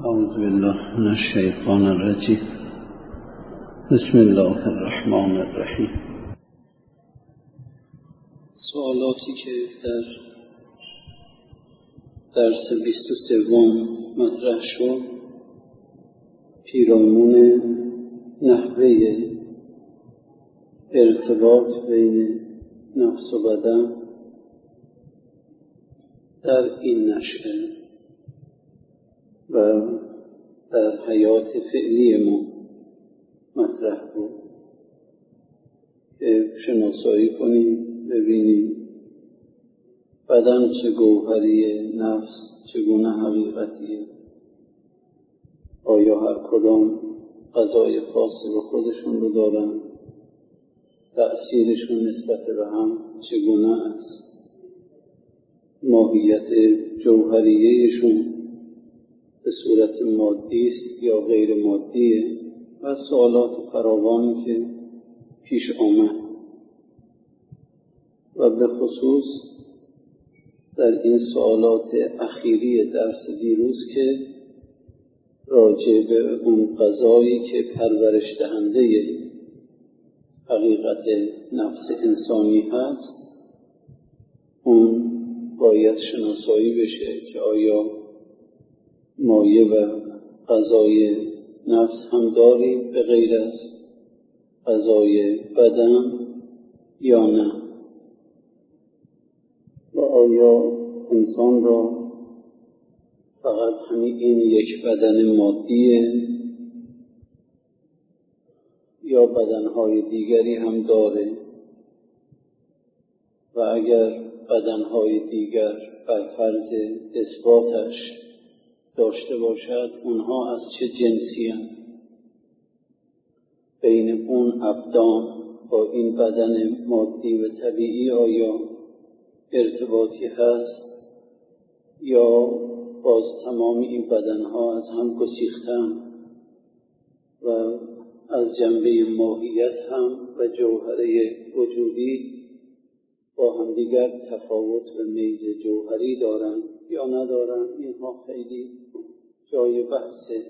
أعوذ بالله من الشيطان الرجيم. بسم الله الرحمن الرحیم. سوالاتی که در درس 23 مطرح شد پیرامون نحوه ارتباط بین نفس و بدن در این نشأه و در حیات فعلی ما مطرح بود که شناسایی کنیم، ببینیم بدن چه گوهریه، نفس چگونه حقیقتیه، آیا هر کدام قضای خاصی به خودشون رو دارن، تأثیرشون نسبت به هم چگونه است، ماهیت جوهریهشون به صورت مادی است یا غیر مادیه و سوالات فراوانی که پیش آمد و به خصوص در این سوالات اخیری درس دیروز که راجع به اون قضایی که پرورش دهنده حقیقت نفس انسانی هست اون باید شناسایی بشه که آیا مایه و غذای نفس هم داریم به غیر از غذای بدن یا نه، و آیا انسان را فقط همین این یک بدن مادیه یا بدنهای دیگری هم داره و اگر بدنهای دیگر بر فرض اثباتش داشته باشد اونها از چه جنسی هستند؟ بین اون ابدان با این بدن مادی و طبیعی آیا ارتباطی هست یا باز تمام این بدنها از هم گسیختن و از جنبه ماهیت هم و جوهره وجودی با هم دیگر تفاوت و میل جوهری دارند یا ندارند؟ اینها خیلی جای بحثه.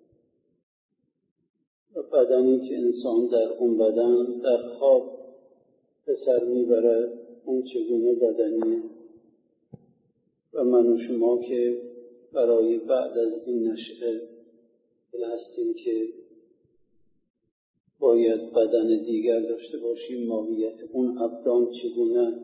و بدنی که انسان در اون بدن در خواب به سر میبرد اون چگونه بدنیه و من و شما که برای بعد از این نشأه هستیم که باید بدن دیگر داشته باشیم، ماهیت اون ابدان چگونه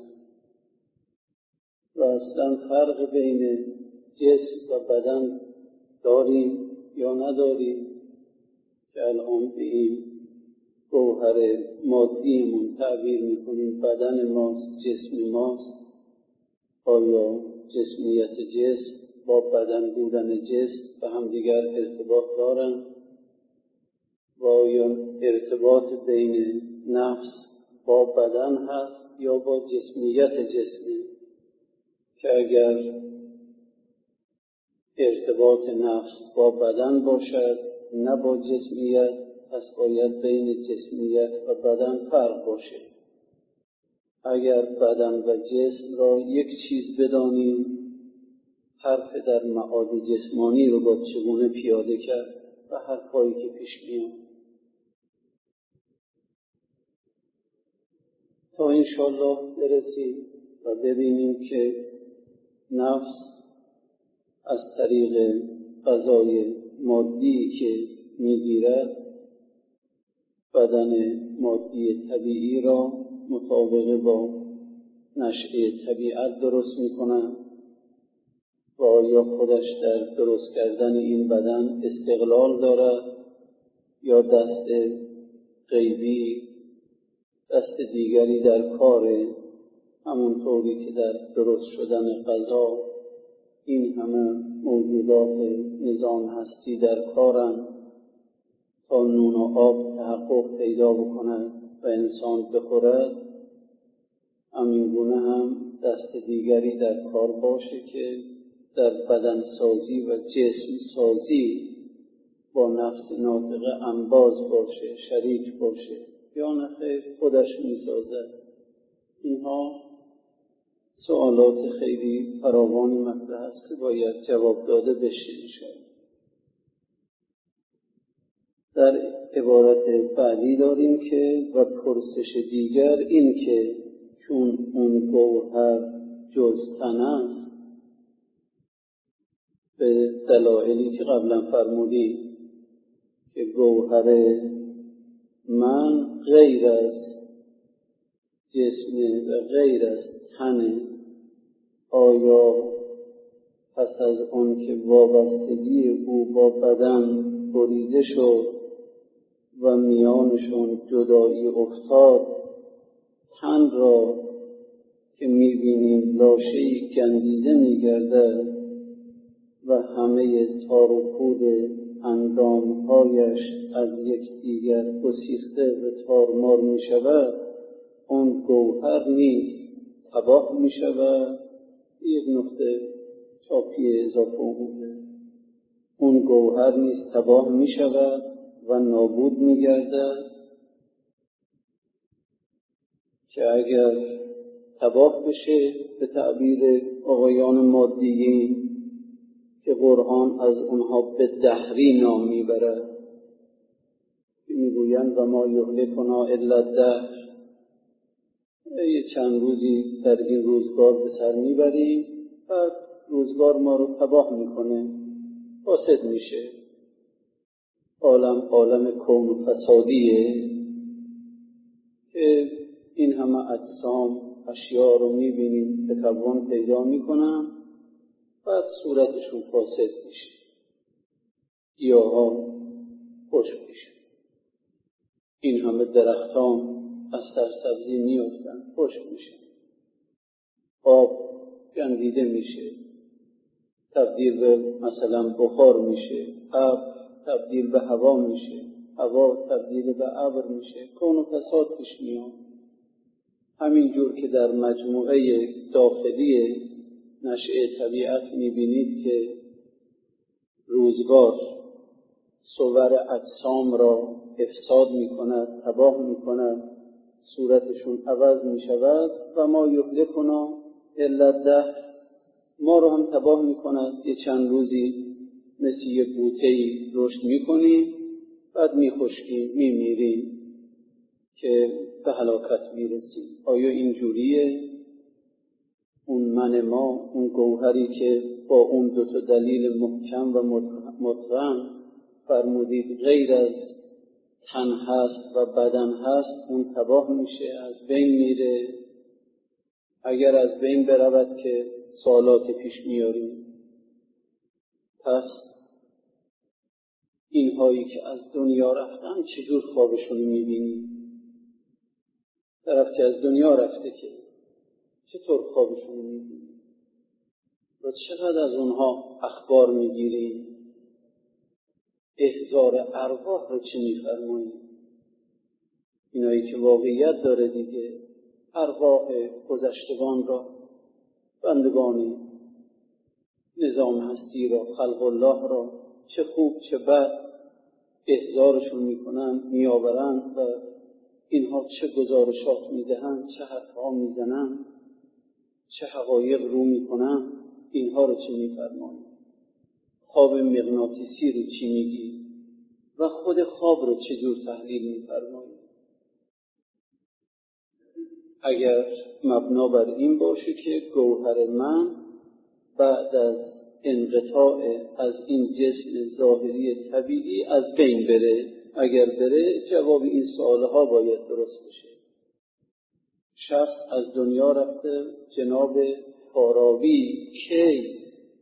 و اصلا فرق بین جسم و بدن داریم یا نداریم که الان به این گوهر مادیمون تعبیر میکنیم بدن ماست، جسم ماست. آیا جسمیت جسم با بدن بودن جسم به هم دیگر ارتباط دارن و آیا ارتباط بین نفس با بدن هست یا با جسمیت جسمه که اگر ارتباط نفس با بدن باشد نه با جسمیت پس باید بین جسمیت و بدن فرق باشه. اگر بدن و جسم را یک چیز بدانیم حرف در معاد جسمانی رو با چگونه پیاده کرد و حرفایی که پیش میاد تا انشالله برسیم و ببینیم که نفس از طریق غذای مادی که میگیرد بدن مادی طبیعی را مطابق با نشأه طبیعت درست میکنند و آیا خودش در درست کردن این بدن استقلال دارد یا دست غیبی، دست دیگری در کاره، همونطوری که در درست شدن غذا این همه موجودات نظام هستی در کارند تا نون و آب تحقق پیدا بکند و انسان بخورد، همین گونه هم دست دیگری در کار باشه که در بدن سازی و جسم سازی با نفس ناطقه انباز باشه، شریک باشه یا نخیر خودش میسازد. اینها سوالات خیلی فراوانی مطرح است که باید جواب داده بشه. عبارت بعدی داریم که و پرسش دیگر این که چون اون گوهر جز تن است، به دلایلی که قبلا فرمودی که گوهر من غیر از جسم و غیر از تن، آیا پس از آن که وابستگی او با بدن بریده شد و میانشون جدایی افتاد، تن را که می‌بینیم لاشه‌ای گندیده می‌گردد و همه تار و پود اندام‌هایش از یکدیگر گسیخته و تارمار می‌شود، اون گوهر نیز تباه می‌شود. یک نقطه چاپی اضافه اومده، اون گوهر نیز تباه می‌شود و نابود می‌گردد که اگر تباه بشه به تعبیر آقایان مادیین که قرآن از اونها به دهری نام میبرد، میگویند و ما یهلکنا الا الدهر، یه چند روزی در این روزگار به سر میبریم، بعد روزگار ما رو تباه میکنه، فاسد میشه. عالم کون فسادیه که این همه اجسام اشیاء رو میبینیم تکون پیدا میکنن، بعد صورتشون فاسد میشه، گیاها خشک میشه، این همه درختان از سرسبزی میافتن، خشک میشه، آب گندیده میشه، تبدیل به مثلا بخار میشه، آب تبدیل به هوا میشه، هوا تبدیل به ابر میشه، کون و فساد پیش میاد. همینجور که در مجموعه داخلی نشأه طبیعت میبینید که روزگار صور اجسام را افساد میکند، تباه میکند، صورتشون عوض میشود و ما یهلکنا الا الدهر، ما رو هم تباه میکند. یه چند روزی مثل یه بوته‌ای رشد میکنیم، بعد میخشکیم، میمیریم که به هلاکت میرسیم. آیا اینجوریه؟ اون من ما، اون گوهری که با اون دو تا دلیل محکم و متقن فرمودید غیر از تن هست و بدن هست، اون تباه میشه، از بین میره. اگر از بین برود که سوالات پیش میاریم، پس اینهایی که از دنیا رفتن چجور خوابشون میبینی؟ طرف که از دنیا رفته که چطور خوابشون میبینی؟ و چقدر از اونها اخبار میگیری؟ احضار ارواح رو چی میفرمایی؟ اینایی که واقعیت داره دیگه، ارواح گذشتگان را، بندگان نظام هستی را، خلق الله را، چه خوب چه بد احضارشون میکنن، میآورند و اینها چه گزارشات میدهند، چه حرفها میزنند، چه حقایق رو میکنند. اینها رو چی میفرمایی؟ خواب مغناطیسی رو چی میگی؟ و خود خواب رو چجور تحلیل میفرمایی؟ اگر مبنا بر این باشه که گوهر من بعد از انقطاع از این جسم ظاهری طبیعی از بین بره، اگر بره جواب این سوالها باید درست بشه. شخص از دنیا رفته، جناب فارابی کی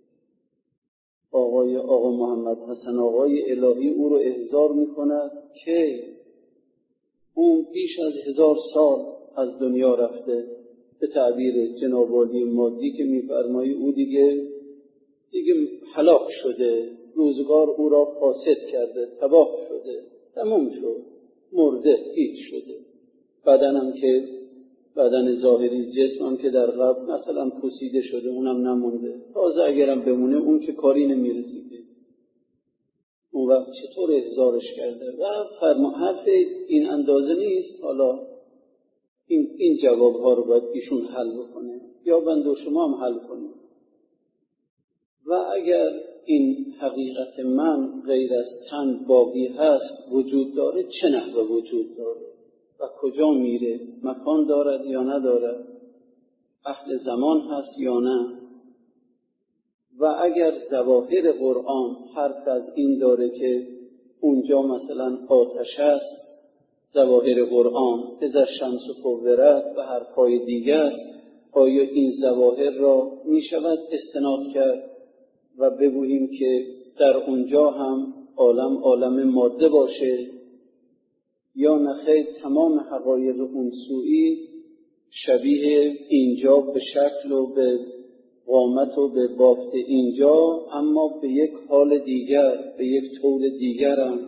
آقا محمد حسن آقای الهی او رو احضار میکند که اون بیش از 1000 سال از دنیا رفته. به تعبیر جناب عالی مادی که میفرمایی او دیگه هلاک شده، روزگار او را فاسد کرده، تباه شده، تمام شد، مرده، هیچ شده. بدنم که بدن ظاهری، جسمم که در قبل مثلا پوسیده شده، اونم نمونده، تازه اگرم بمونه اون که کاری نمیرسیده. اون وقت چطور احضارش کرده؟ و حرف این اندازه نیست. حالا این جوابها رو باید ایشون حل بکنه یا بنده و شما هم حل کنیم. و اگر این حقیقت من غیر از تن باقی هست وجود داره، چه نحوه وجود داره و کجا میره؟ مکان دارد یا ندارد؟ اهل زمان هست یا نه؟ و اگر ظواهر قرآن حرف از این داره که اونجا مثلا آتش است، ظواهر قرآن اذا الشمس کورت و حرفهای دیگر، آیا این ظواهر را می شود استناد کرد و بگوییم که در اونجا هم عالم ماده باشه؟ یا نخیر تمام حقایق اون سویی شبیه اینجا به شکل و به قامت و به بافت اینجا، اما به یک حال دیگر، به یک طور دیگر هم.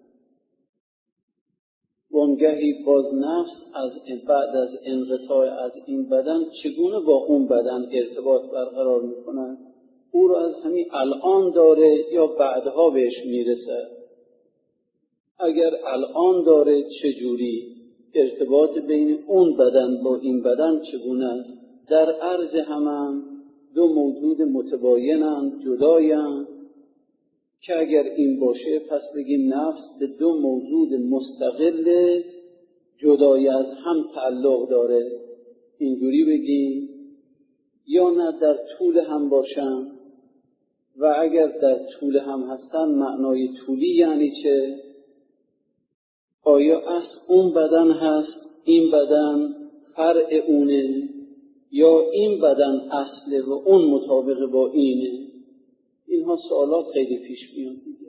وانگهی باز نفس بعد از انقطاع از این بدن چگونه با اون بدن ارتباط برقرار میکنه؟ او را از همین الان داره یا بعدها بهش میرسه؟ اگر الان داره چجوری؟ ارتباط بین اون بدن با این بدن چگونه است؟ در عرض هم دو موجود متباینند، جدایند، که اگر این باشه پس بگیم نفس به دو موجود مستقل جدای از هم تعلق داره، اینجوری بگیم؟ یا نه در طول هم باشن؟ و اگر در طول هم هستن معنای طولی یعنی چه؟ آیا اصل اون بدن هست، این بدن فرع اونه، یا این بدن اصله و اون مطابق با اینه؟ اینها سوالات خیلی پیش میاد دیگه.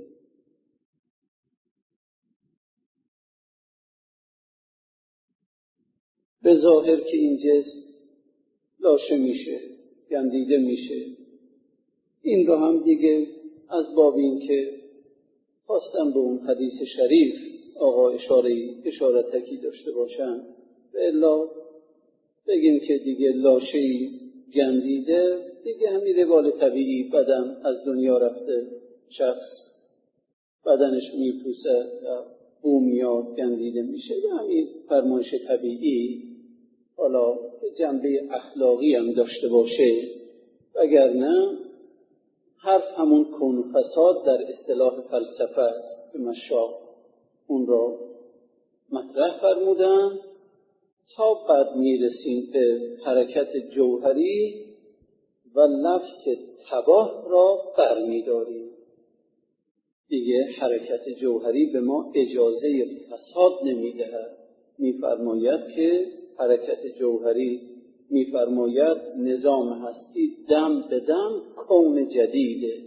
به ظاهر که این جسم لاشه میشه، گندیده میشه، این رو هم دیگه از باب این که خواستم به اون حدیث شریف آقا اشارتکی داشته باشن، به الا بگیم که دیگه لاشه‌ای گندیده دیگه همین روال طبیعی، بدن از دنیا رفته، شخص بدنش میپوسه و بو میاد، گندیده میشه، یه همین فرمایش طبیعی. حالا جنبه اخلاقی هم داشته باشه، وگرنه حرف همون کون و فساد در اصطلاح فلسفه به مشاق اون را مطرح فرمودن تا بعد میرسیم به حرکت جوهری و لفظ تباه را برمیداریم. دیگه حرکت جوهری به ما اجازه فساد نمیدهد. میفرماید که حرکت جوهری، میفرماید نظام هستی دم به دم کون جدیده،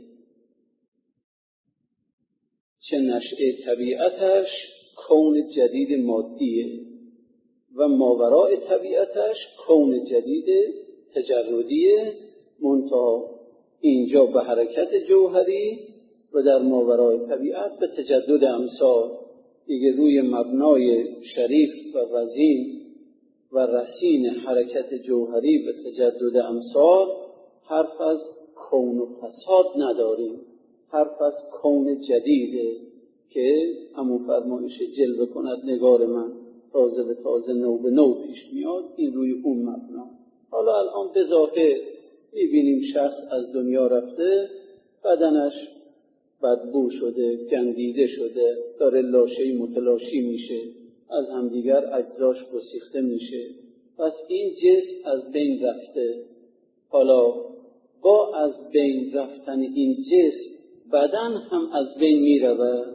چه نشأه طبیعتش کون جدید مادیه و ماورای طبیعتش کون جدید تجردیه، منتها اینجا به حرکت جوهری و در ماورای طبیعت به تجدد امثال. دیگه روی مبنای شریف و وزین و رصین حرکت جوهری و تجدد امثال حرف از کون و فساد نداریم، حرف از کون جدیده که همون فرمایش جلوه کند نگار من تازه به تازه، نو به نو پیش میاد، این روی اون مبنا. حالا الان به ظاهر میبینیم شخص از دنیا رفته، بدنش بدبو شده، گندیده شده، داره لاشه‌ای متلاشی میشه، از همدیگر اجزاش گسیخته میشه، پس این جسم از بین رفته. حالا با از بین رفتن این جسم بدن هم از بین میرود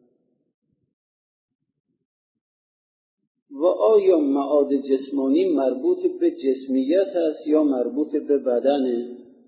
و آیا معاد جسمانی مربوط به جسمیت است یا مربوط به بدنه؟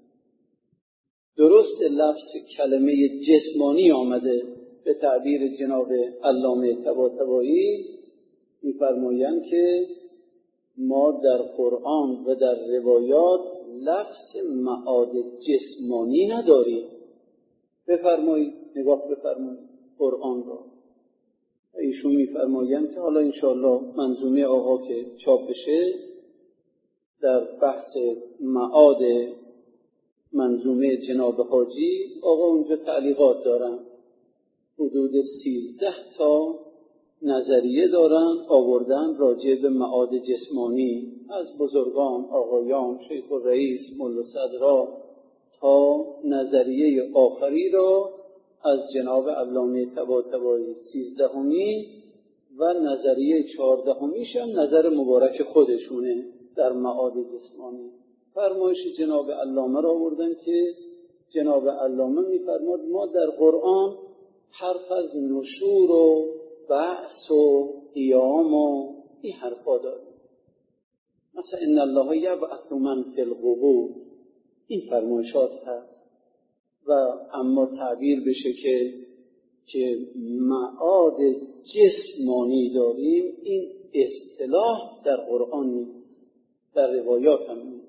درست لفظ کلمه جسمانی آمده، به تعبیر جناب علامه طباطبایی می‌فرمایند که ما در قرآن و در روایات لفظ معاد جسمانی نداریم. بفرمایید، نگاه بفرمایید قرآن را. ایشون می‌فرمایند که حالا انشاءالله منظومه آقا که چاپ بشه در بحث معاد منظومه جناب حاجی، آقا اونجا تعلیقات دارن، حدود 13 تا نظریه دارن آوردن راجع به معاد جسمانی از بزرگان، آقایان، شیخ الرئیس، ملا صدرا تا نظریه آخری را از جناب علامه طباطبایی 13 و نظریه 14 هم نظر مبارک خودشونه در معاد جسمانی. فرمایش جناب علامه را آوردن که جناب علامه می‌فرماد ما در قرآن حرف از نشور و بعث و قیام و این حرفا داریم. مثلا ان الله یبعث من فی القبور، این فرمایشات هست. و اما تعبیر بشه که معاد جسمانی داریم، این اصطلاح در قرآن نیست، در روایات هم نیست.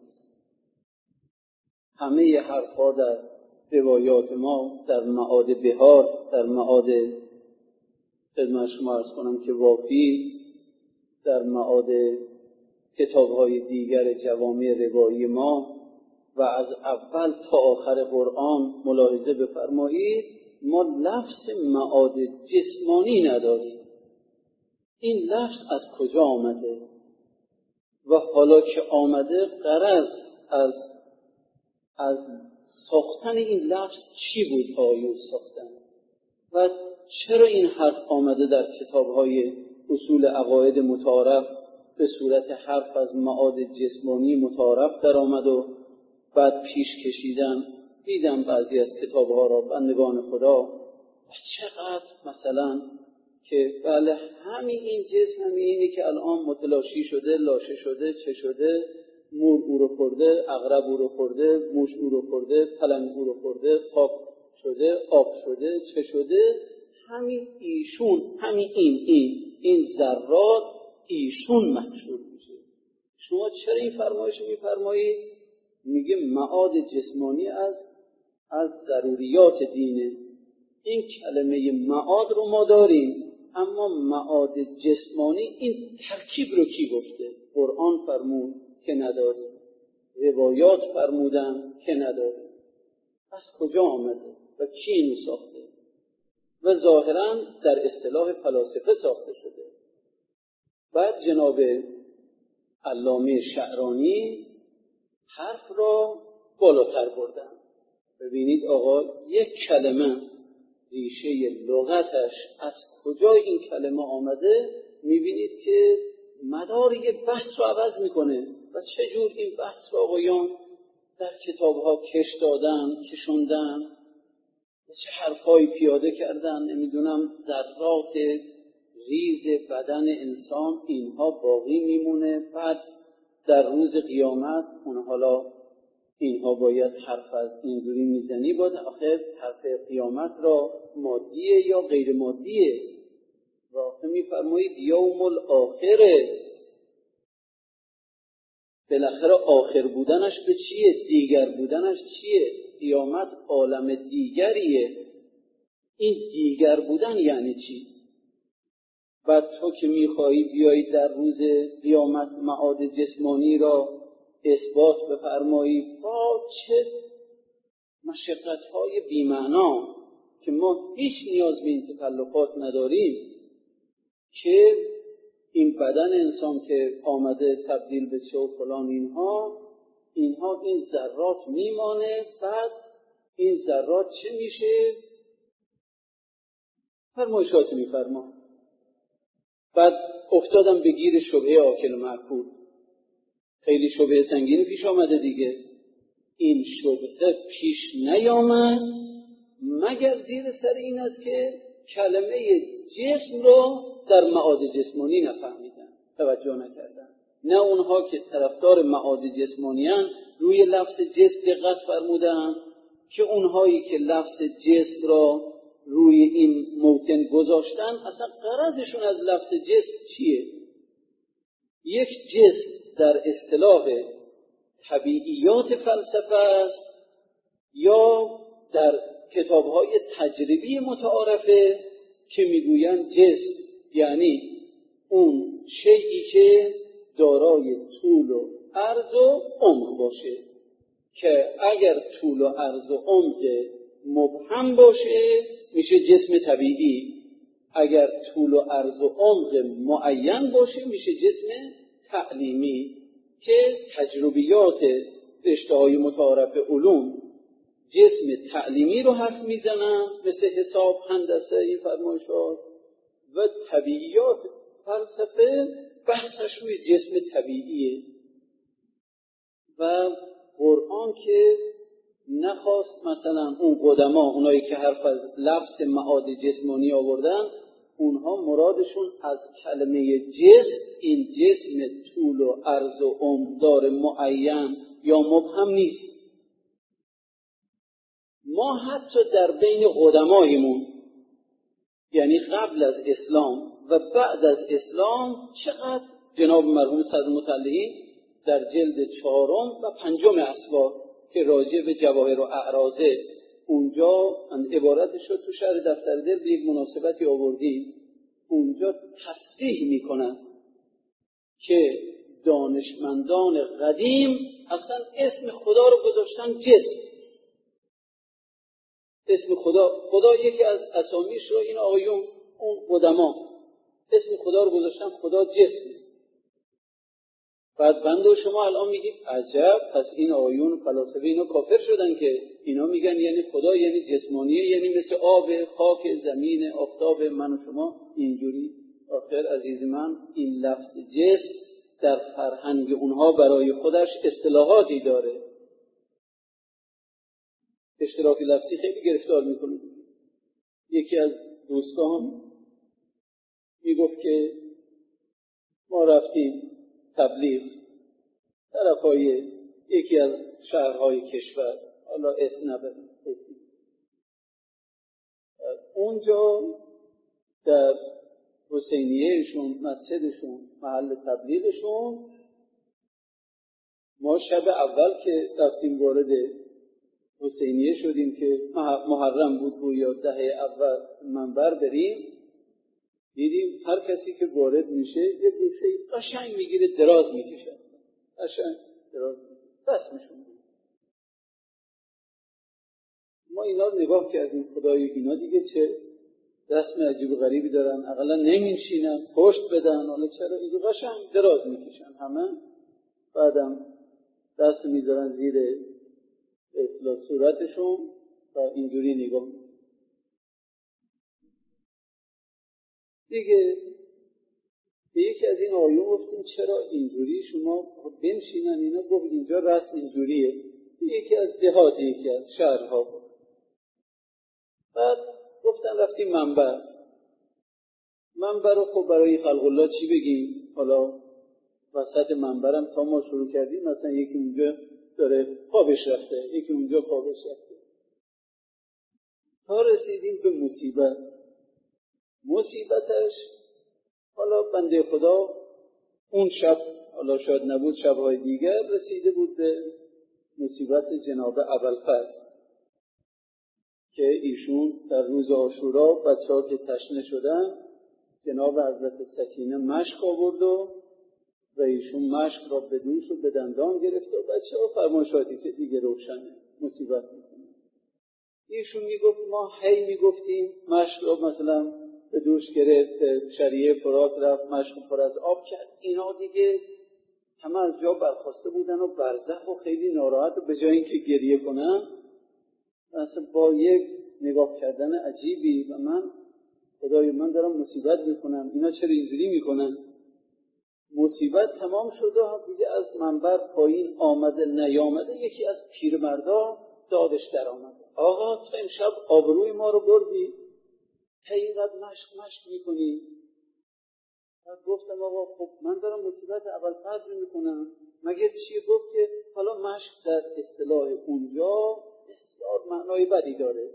همه حرفا در روایات ما در معاد بهار، در معاد خدمت شما عرض کنم که وافی، در معاد کتاب‌های دیگر جوامع روایی ما و از اول تا آخر قرآن ملاحظه بفرمایید ما لفظ معاد جسمانی نداریم. این لفظ از کجا آمده و حالا که آمده غرض از ساختن این لفظ چی بود آیون ساختن و چرا این حرف آمده در کتاب‌های اصول عقاید متعارف به صورت حرف از معاد جسمانی متعارف در آمد و بعد پیش کشیدن. دیدم بعضی از کتاب‌ها را بندگان خدا و چقدر مثلا که بله همین این جسم همینی که الان متلاشی شده، لاشه شده، چه شده، مور او رو خورده، عقرب او رو خورده، موش او رو خورده، پلنگ او رو خورده، خاک شده، آب شده، چه شده، همین ایشون، همین این ذرات ایشون محشور میشه. شما چرا این فرمایش میفرمایید؟ میگه معاد جسمانی از ضروریات دینه. این کلمه معاد رو ما داریم، اما معاد جسمانی این ترکیب رو کی گفته؟ قرآن فرمود که نداریم، روایات فرمودن که نداریم. از کجا آمده و کی اینو ساخته؟ و ظاهراً در اصطلاح فلاسفه ساخته شده. بعد جناب علامه شعرانی حرف را بالاتر بردن. ببینید آقا یک کلمه ریشه لغتش از کجا این کلمه آمده، میبینید که مدار یک بحث رو عوض میکنه و چجور این بحث رو آقایان در کتابها کش دادن، کشوندن، چه حرفایی پیاده کردن. نمیدونم ذرات ریز بدن انسان اینها باقی میمونه، بعد در روز قیامت حالا اینها باید حرف از اینجوری میزنی باید آخر حرف قیامت را مادیه یا غیر مادیه. و آخر میفرمایید یوم الاخره، بالاخره آخر بودنش به چیه؟ دیگر بودنش چیه؟ قیامت عالم دیگریه. این دیگر بودن یعنی چی؟ بعد تو که میخوایی بیایی در روز قیامت معاد جسمانی را اثبات بفرمایی با چه مشقت‌های بی‌معنا که ما هیچ نیاز به این تکلفات نداریم، که این بدن انسان که آمده تبدیل به چه و فلان اینها این ذرات میمانه. بعد این ذرات چه میشه؟ فرمایشات میفرما. بعد افتادم به گیر شبهه آکل معقول. خیلی شبهه سنگینی پیش آمده دیگه. این شبهه پیش نیامد مگر زیر سر این است که کلمه جسم رو در معاد جسمانی نفهمیدن، توجه نکردن. نه اونها که طرفدار معاد جسمانی هستند روی لفظ جسم دقت فرمودن، که اونهایی که لفظ جسم را روی این موطن گذاشتن اصلا غرضشون از لفظ جسم چیه؟ یک جسم در اصطلاح طبیعیات فلسفه است یا در کتاب‌های تجربی متعارفه که میگویند جسم یعنی اون شیئی که دارای طول و عرض و عمق باشه، که اگر طول و عرض و عمق مبهم باشه میشه جسم طبیعی، اگر طول و عرض و عمق معین باشه میشه جسم تعلیمی، که تجربیات رشته‌های متعارف علوم جسم تعلیمی رو حرف میزنن، مثل حساب، هندسه، این فرمایشات و طبیعیات. فلسفه بحثش روی جسم طبیعیه و قرآن که نخواست مثلا اون قدما، اونایی که حرف از لفظ معاد جسمانی آوردن، اونها مرادشون از کلمه جسم این جسم طول و عرض و عمر معین یا مبهم نیست. ما حتی در بین قدمایمون، یعنی قبل از اسلام و بعد از اسلام، چقدر جناب مرحوم صدر مطلعین در جلد 4 و 5 اسوار که راجع به جواهر و اعراضه اونجا عبارتش رو تو شرح دفتر دل به یک مناسبتی آوردیم، اونجا تصریح میکنن که دانشمندان قدیم اصلا اسم خدا رو گذاشتن جسم. اسم خدا یکی از اسامیش رو این آقایون اون قدما اسم خدا رو گذاشتن خدا جسم. بعد بنده و شما الان میگید عجب، پس این آقایون فلاسفه اینا کافر شدن که اینا میگن یعنی خدا یعنی جسمانیه، یعنی مثل آب، خاک، زمین، آفتاب. من و شما اینجوری. آخر عزیز من، این لفظ جسم در فرهنگ اونها برای خودش اصطلاحاتی داره. اشتراک لفظی خیلی گرفتار میکنه. یکی از دوستان میگفت که ما رفتیم تبلیغ طرفای یکی از شهرهای کشور، حالا اسم نبریم، اونجا در حسینیهشون، مسجدشون، محل تبلیغشون، ما شب اول که رفتیم وارد حسینیه شدیم که محرم بود، گویا 10 اول منبر بریم، دیدیم هر کسی که وارد میشه یه گوشه قشنگ میگیره دراز میکشه، قشنگ دراز دست میشونه. ما اینا رو نگاه کردیم، خدای اینا دیگه چه رسم عجیب و غریبی دارن، اقلا نمیشینن، پشت بدن، حالا چرا اینو قشنگ دراز میکشن همه. بعدم دست میذارن زیر اطلاع صورتشون و اینجوری نگاه دیگه. به یکی از این آیون گفتیم چرا اینجوری شما بنشینن؟ اینا گفت اینجا رسم اینجوریه. یکی از دهات، یکی از شهرها بود. بعد گفتن رفتیم منبر رو خب برای خلق الله چی بگیم؟ حالا وسط منبرم تا ما شروع کردیم مثلا یکی اونجا داره خوابش رفته، یکی اونجا خوابش رفته، تا رسیدیم به مصیبتش. حالا بنده خدا اون شب، حالا شاید نبود شبهای دیگر، رسیده بود به مصیبت جناب ابوالفضل که ایشون در روز عاشورا بچه‌ها که تشنه شدن، جناب حضرت سکینه مشک آورد و ایشون مشک را به دوش و به دندان گرفت و بچه‌ها فرمایشاتی که دیگه روشنه مصیبت میکنه. ایشون میگفت ما میگفتیم مشک را مثلا به دوش گرفت، شریعه فرات رفت، مشک پر از آب کرد. اینا دیگه همه از جا برخاسته بودن و برزخ و خیلی ناراحت، و به جای اینکه گریه کنن مثلا با یک نگاه کردن عجیبی و خدای من دارم مصیبت میکنم، اینا چرا اینجوری میکنن؟ مصیبت تمام شده دیگه، از منبر پایین آمده نیامده، یکی از پیرمردا دادش در آمده، آقا تو امشب آبروی ما رو بردی، اینقدر مشک میکنی. بعد گفتم آقا خب من دارم مصیبت ابوالفضل میکنم، مگه چی؟ گفت که حالا مشک در اصطلاح اونجا بسیار معنای بدی داره،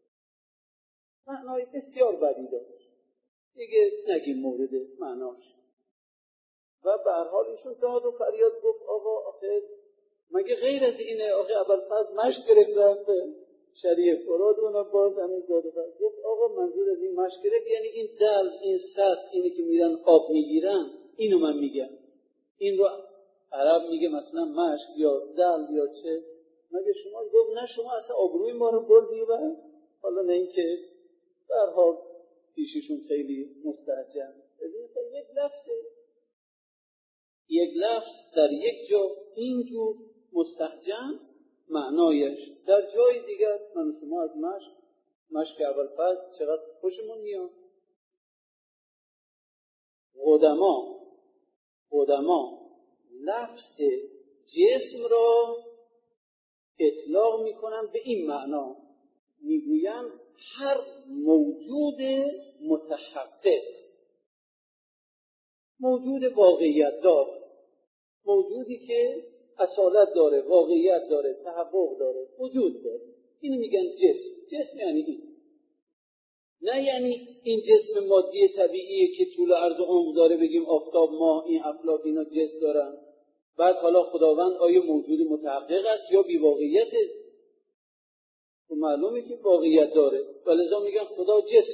معنای بسیار بدی داره، دیگه نگیم مورد معناش. و به هر حال ایشون داد و فریاد گفت آقا آخه مگه غیر از اینه؟ آخه ابوالفضل مشک گرفت رفته شریعه فراد اونم باز هنوز داد و فریاد. گفت آقا منظور از این مشک گرفت یعنی این دل، این سطح، اینی که میرن آب میگیرن، اینو من میگم. این رو عرب میگه مثلا مشک یا دل یا چه. مگه شما؟ گفت نه شما اصلا آبروی ما رو بردی. و حالا نه اینکه به هر حال پیششون خیلی مستهجن. یک لفظ در یک جا اینجور مستهجن معنایش. در جای دیگر من شما از مشق اول فصل چقدر خوشمون میاد. قدما لفظ جسم را اطلاق میکنن به این معنا، میگوین هر موجود متحقق، موجود واقعیت دار، موجودی که اصالت داره، واقعیت داره، تحقق داره، وجود داره، اینو میگن جسم. جسم یعنی این، نه یعنی این جسم مادی طبیعیه که طول و عرض و عمق داره، بگیم آفتاب، ماه، این افلاک اینا جسم دارن. بعد حالا خداوند آیا موجود متحقق است یا بی واقعیته؟ تو معلومه که واقعیت داره، ولذا میگن خدا جسم.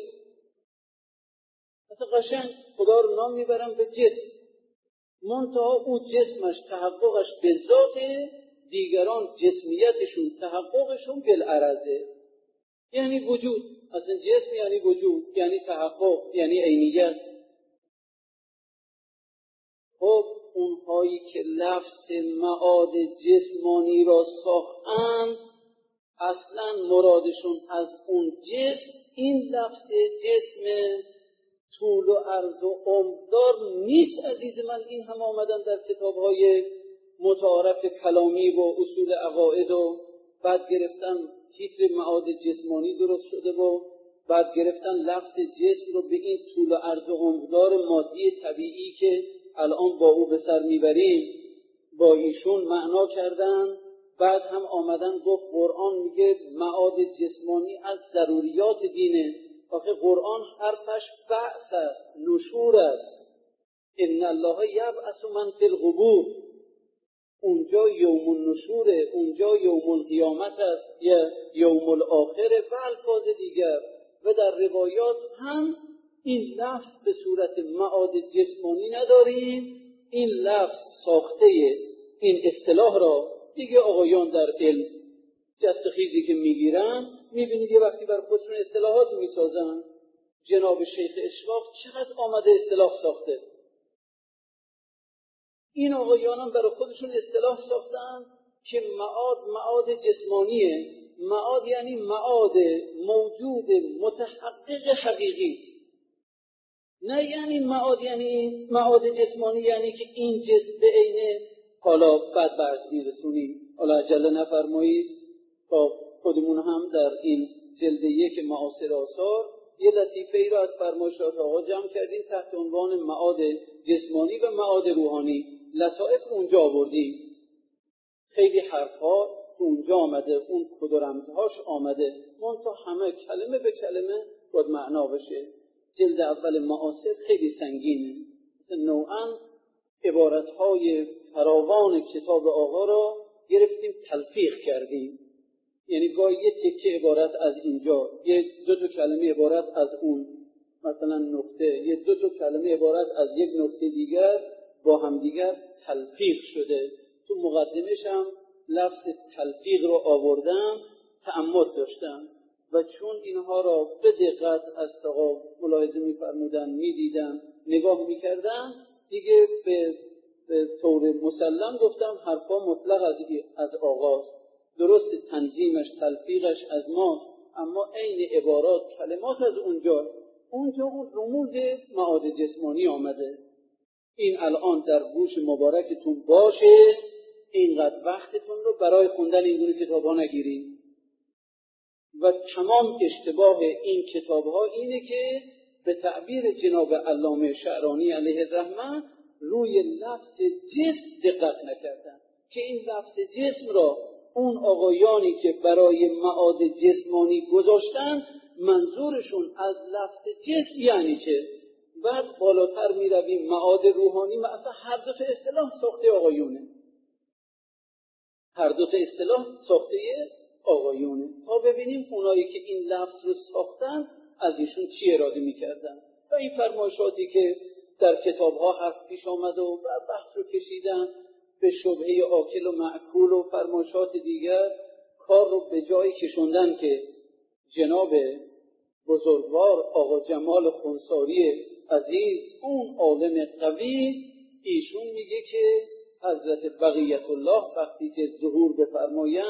مثلا قشنگ خدا رو نام میبرن به جسم، منتها او جسمش تحققش به ذات، دیگران جسمیتشون تحققشون بالعرضه، یعنی وجود. اصلا جسم یعنی وجود، یعنی تحقق، یعنی عینیت. خب اونهایی که لفظ معاد جسمانی را ساختند، اصلا مرادشون از اون جسم این لفظ جسم طول و عرض و عمقدار نیست. عزیز من، این هم آمدن در کتاب‌های متعارف کلامی و اصول عقاید و بعد گرفتن تیتر معاد جسمانی درست شده و بعد گرفتن لفظ جسم رو به این طول و عرض و عمقدار مادی طبیعی که الان با او به سر میبریم با ایشون معنا کردن. بعد هم آمدن گفت قرآن میگه معاد جسمانی از ضروریات دینه. آخه قرآن حرفش بعث است، نشور است. ان الله یبعث من فی القبور، اونجا یوم النشوره، اونجا یوم القیامت است یا یوم الاخره و الفاظ دیگر. و در روایات هم این لفظ به صورت معاد جسمانی نداریم. این لفظ ساخته این اصطلاح را دیگه آقایان در علم جست خیزی که میگیرن، میبینید یه وقتی بر خودشون اصطلاحات میسازن. جناب شیخ اشراق چقدر آمده اصطلاح ساخته. این آقایان هم برای خودشون اصطلاح ساختن که معاد جسمانیه. معاد یعنی معاد موجود متحقق حقیقی، نه یعنی معاد جسمانی یعنی که این جسم به عینه. حالا بعد برس میرسونیم، حالا عجله نفرمایید تا خودمون هم در این جلد 1 معاصر آثار یه لطیفه ای را از فرمایشات آقا جمع کردیم تحت عنوان معاد جسمانی و معاد روحانی. لطائف اونجا آوردیم، خیلی حرفها اونجا آمده، اون کد و رمزهاش آمده، منتها همه کلمه به کلمه باید معنا بشه. جلد اول معاصر خیلی سنگینه، نوعاً عبارتهای فراوان کتاب آقا را گرفتیم تلفیق کردیم. یعنی گاهی یه تکه عبارت از اینجا، یه 2 کلمه عبارت از اون، مثلا نکته، یه 2 کلمه عبارت از یک نکته دیگر با هم دیگر تلفیق شده. تو مقدمش هم لفظ تلفیق رو آوردم، تأمل داشتم و چون اینها را به دقت از آقا ملاحظه می‌فرمودن، می‌دیدم، نگاه می‌کردم، دیگه به طور مسلم گفتم حرفا مطلق از آغاز. درست تنظیمش، تلفیقش از ما، اما عین عبارات، کلمات از اونجا اون رموز معاد جسمانی آمده. این الان در گوش مبارکتون باشه، اینقدر وقتتون رو برای خوندن این گونه کتاب‌ها نگیرید. و تمام اشتباه این کتاب‌ها اینه که به تعبیر جناب علامه شعرانی علیه الرحمه روی لفظ جسم دقت نکردن که این لفظ جسم را اون آقایانی که برای معاد جسمانی گذاشتن منظورشون از لفظ جسم یعنی چه. بعد بالاتر می رویم معاد روحانی، مثلا هر 2 اصطلاح ساخته آقایونه، هر 2 اصطلاح ساخته آقایونه، تا ببینیم اونایی که این لفظ رو ساختن از ایشون چی اراده می کردن. و این فرمایشاتی که در کتاب‌ها حرف پیش آمده و بحث رو کشیدن به شبهه آکل و معکول و فرمایشات دیگر، کار رو به جایی کشوندن که جناب بزرگوار آقا جمال خنساری عزیز، اون عالم قوی، ایشون میگه که حضرت بقیت الله وقتی که ظهور بفرمایند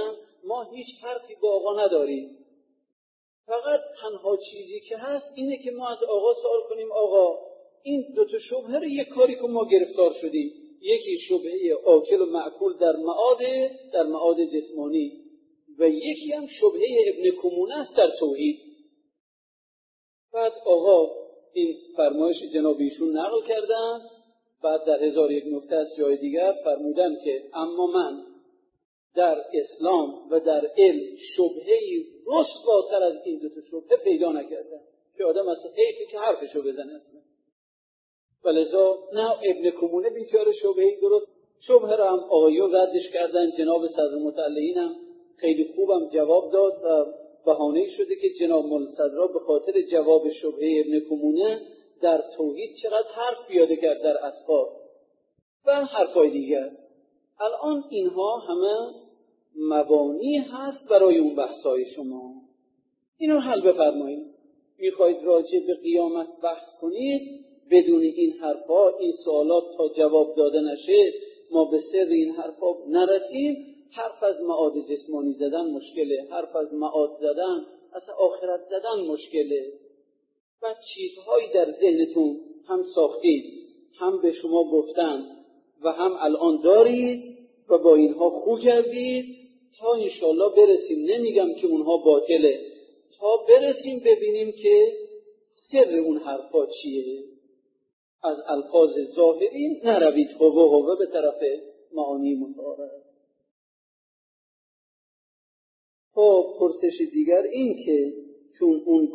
ما هیچ حرفی با آقا نداریم، فقط تنها چیزی که هست اینه که ما از آقا سوال کنیم آقا این دو تا شبهه رو یک کاری که ما گرفتار شدیم، یکی شبهه آکل و معکول در معاد جسمانی و یکی هم شبهه ابن کمونه است در توحید. بعد آقا این فرمایش جناب ایشون نقل کردن، بعد در 1001 نکته از جای دیگر فرمودن که اما من در اسلام و در علم شبهه‌ای رسواتر از این دو تا شبهه پیدا نکردم که آدم اصلا حیفه که حرفشو بزنه. ولذا نه ابن کمونه بیچاره شبهه‌ای درست، شبهه را هم آقایون ردش کردن. جناب صدر متعلقین هم خیلی خوبم جواب داد و بهانه‌ای شده که جناب مولا صدر به خاطر جواب شبهه ابن کمونه در توحید چقدر حرف پیاده کرد در اسفار و حرفای دیگر. الان اینها همه مبانی هست برای اون بحثای شما، اینو حل بفرمایید. میخواید راجع به قیامت بحث کنید، بدون این حرفا این سوالات تا جواب داده نشه ما به سر این حرفا نرسیم. حرف از معاد جسمانی زدن مشکله، حرف از معاد زدن اصلا آخرت زدن مشکله. و چیزهایی در ذهنتون هم ساختید، هم به شما گفتن و هم الان دارید و با اینها خو کردید تا انشالله برسیم، نمیگم که اونها باطله، تا برسیم ببینیم که سر اون حرفا چیه. از الفاظ ظاهری نروید هوه به طرف معانی متعارف. خب پرسش دیگر این که چون اون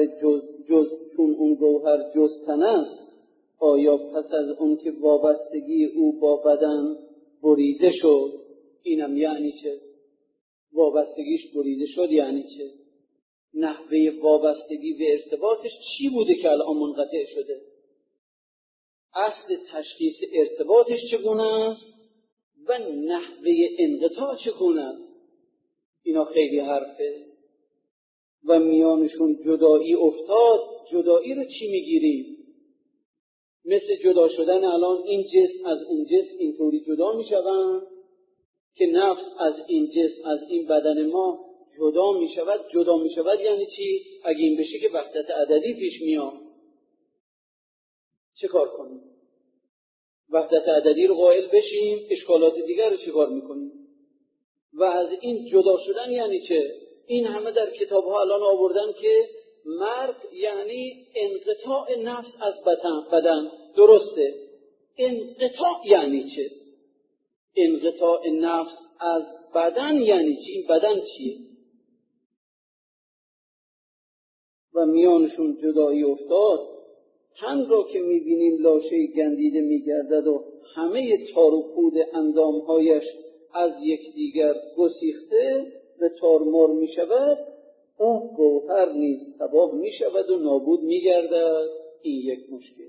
گوهر جز تن است، آیا پس از اون که وابستگی او با بدن بریده شد، اینم یعنی چه؟ وابستگیش بریده شد یعنی چه؟ نحوه وابستگی و ارتباطش چی بوده که الان منقطع شده؟ اصل تشخیص ارتباطش چگونه است و نحوه انقطاع چگونه است؟ اینا خیلی حرفه. و میانشون جدایی افتاد، جدایی رو چی میگیریم؟ مثل جدا شدن الان این جسم از اون جسم اینطوری جدا میشوند که نفس از این جسم از این بدن ما جدا میشود یعنی چی؟ اگه این بشه که وحدت عددی پیش میاد. چه کار کنیم؟ وحدت عددی رو قائل بشیم، اشکالات دیگر رو چه کار میکنیم؟ و از این جدا شدن یعنی چه؟ این همه در کتاب ها الان آوردن که مرگ یعنی انقطاع نفس از بدن. درسته. انقطاع یعنی چه؟ انقطاع نفس از بدن یعنی چی؟ این بدن چیه؟ و میانشون جدایی افتاد، تن را که میبینیم لاشه گندیده میگردد و همه تار و پود اندامهایش از یکدیگر گسیخته و تارمار میشود، اون گوهر نیز تباه میشود و نابود میگردد. این یک مشکل.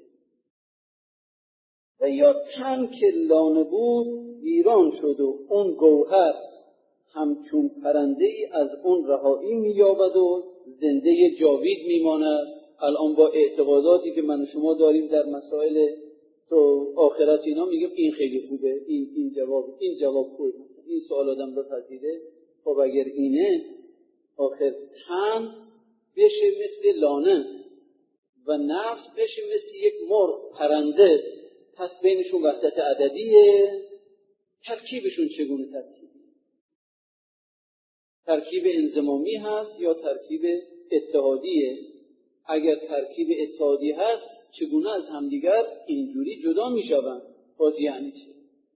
و یا تن که لانه بود ویران شد و اون گوهر همچون پرنده‌ای از اون رهایی می‌یابد و زنده جاوید میماند. الان با اعتقاداتی که من و شما داریم در مسائل تو آخرت اینا میگم این خیلی خوبه، این جواب خوبه، این سوال آدم بپذیره. خب اگر اینه آخر تن بشه مثل لانه و نفس بشه مثل یک مرغ پرنده، پس بینشون وحدت عددیه. ترکیبشون چگونه ترکیب انضمامی هست یا ترکیب اتحادیه؟ اگر ترکیب اتحادی هست چگونه از همدیگر اینجوری جدا می شوند؟ باز یعنی چه؟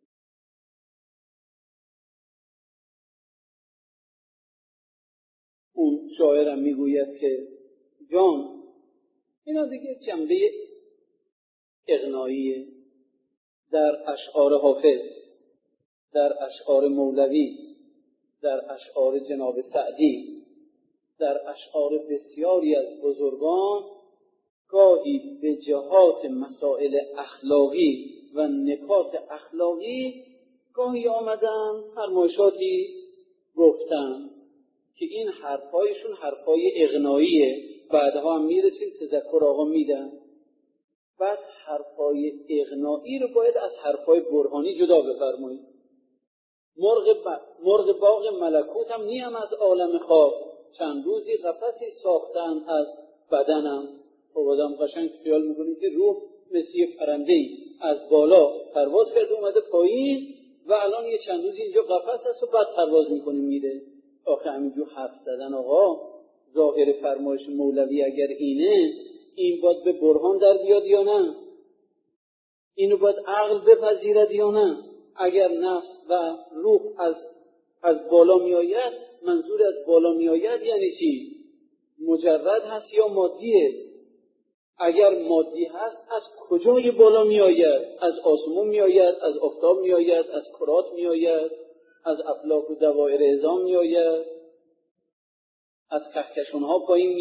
اون شاعرم می گوید که جان، اینا دیگه جنبه اغناییه. در اشعار حافظ، در اشعار مولوی، در اشعار جناب سعدی، در اشعار بسیاری از بزرگان گاهی به جهات مسائل اخلاقی و نکات اخلاقی گاهی آمدن فرمایشاتی گفتن که این حرفایشون حرفای اغناییه. بعدها هم میرسیم تذکر آقا میدن. بعد حرفای اغنایی رو باید از حرفای برهانی جدا بفرمایید. مرغ باغ ملکوت هم نیم از عالم خواب، چند روزی قفسی ساختن از بدنم. خب آدم قشنگ خیال میکنیم که روح مثل یه پرنده‌ای از بالا پرواز کرده اومده پایین و الان یه چند روزی اینجا قفس هست و بعد پرواز میکنه میره. آخه همینجور حرف زدن آقا، ظاهر فرمایش مولوی اگر اینه، این باید به برهان در بیاد یا نه؟ اینو باید عقل بپذیرد یا نه؟ اگر نفس و روح از بالا می آید، منظور از بالا می آید یعنی چی؟ مجرد هست یا مادیه؟ اگر مادی هست از کجای بالا می آید؟ از آسمون می آید، از آفتاب می آید، از کرات می آید، از افلاک و دوایر عظام می آید، از کهکشان ها پایین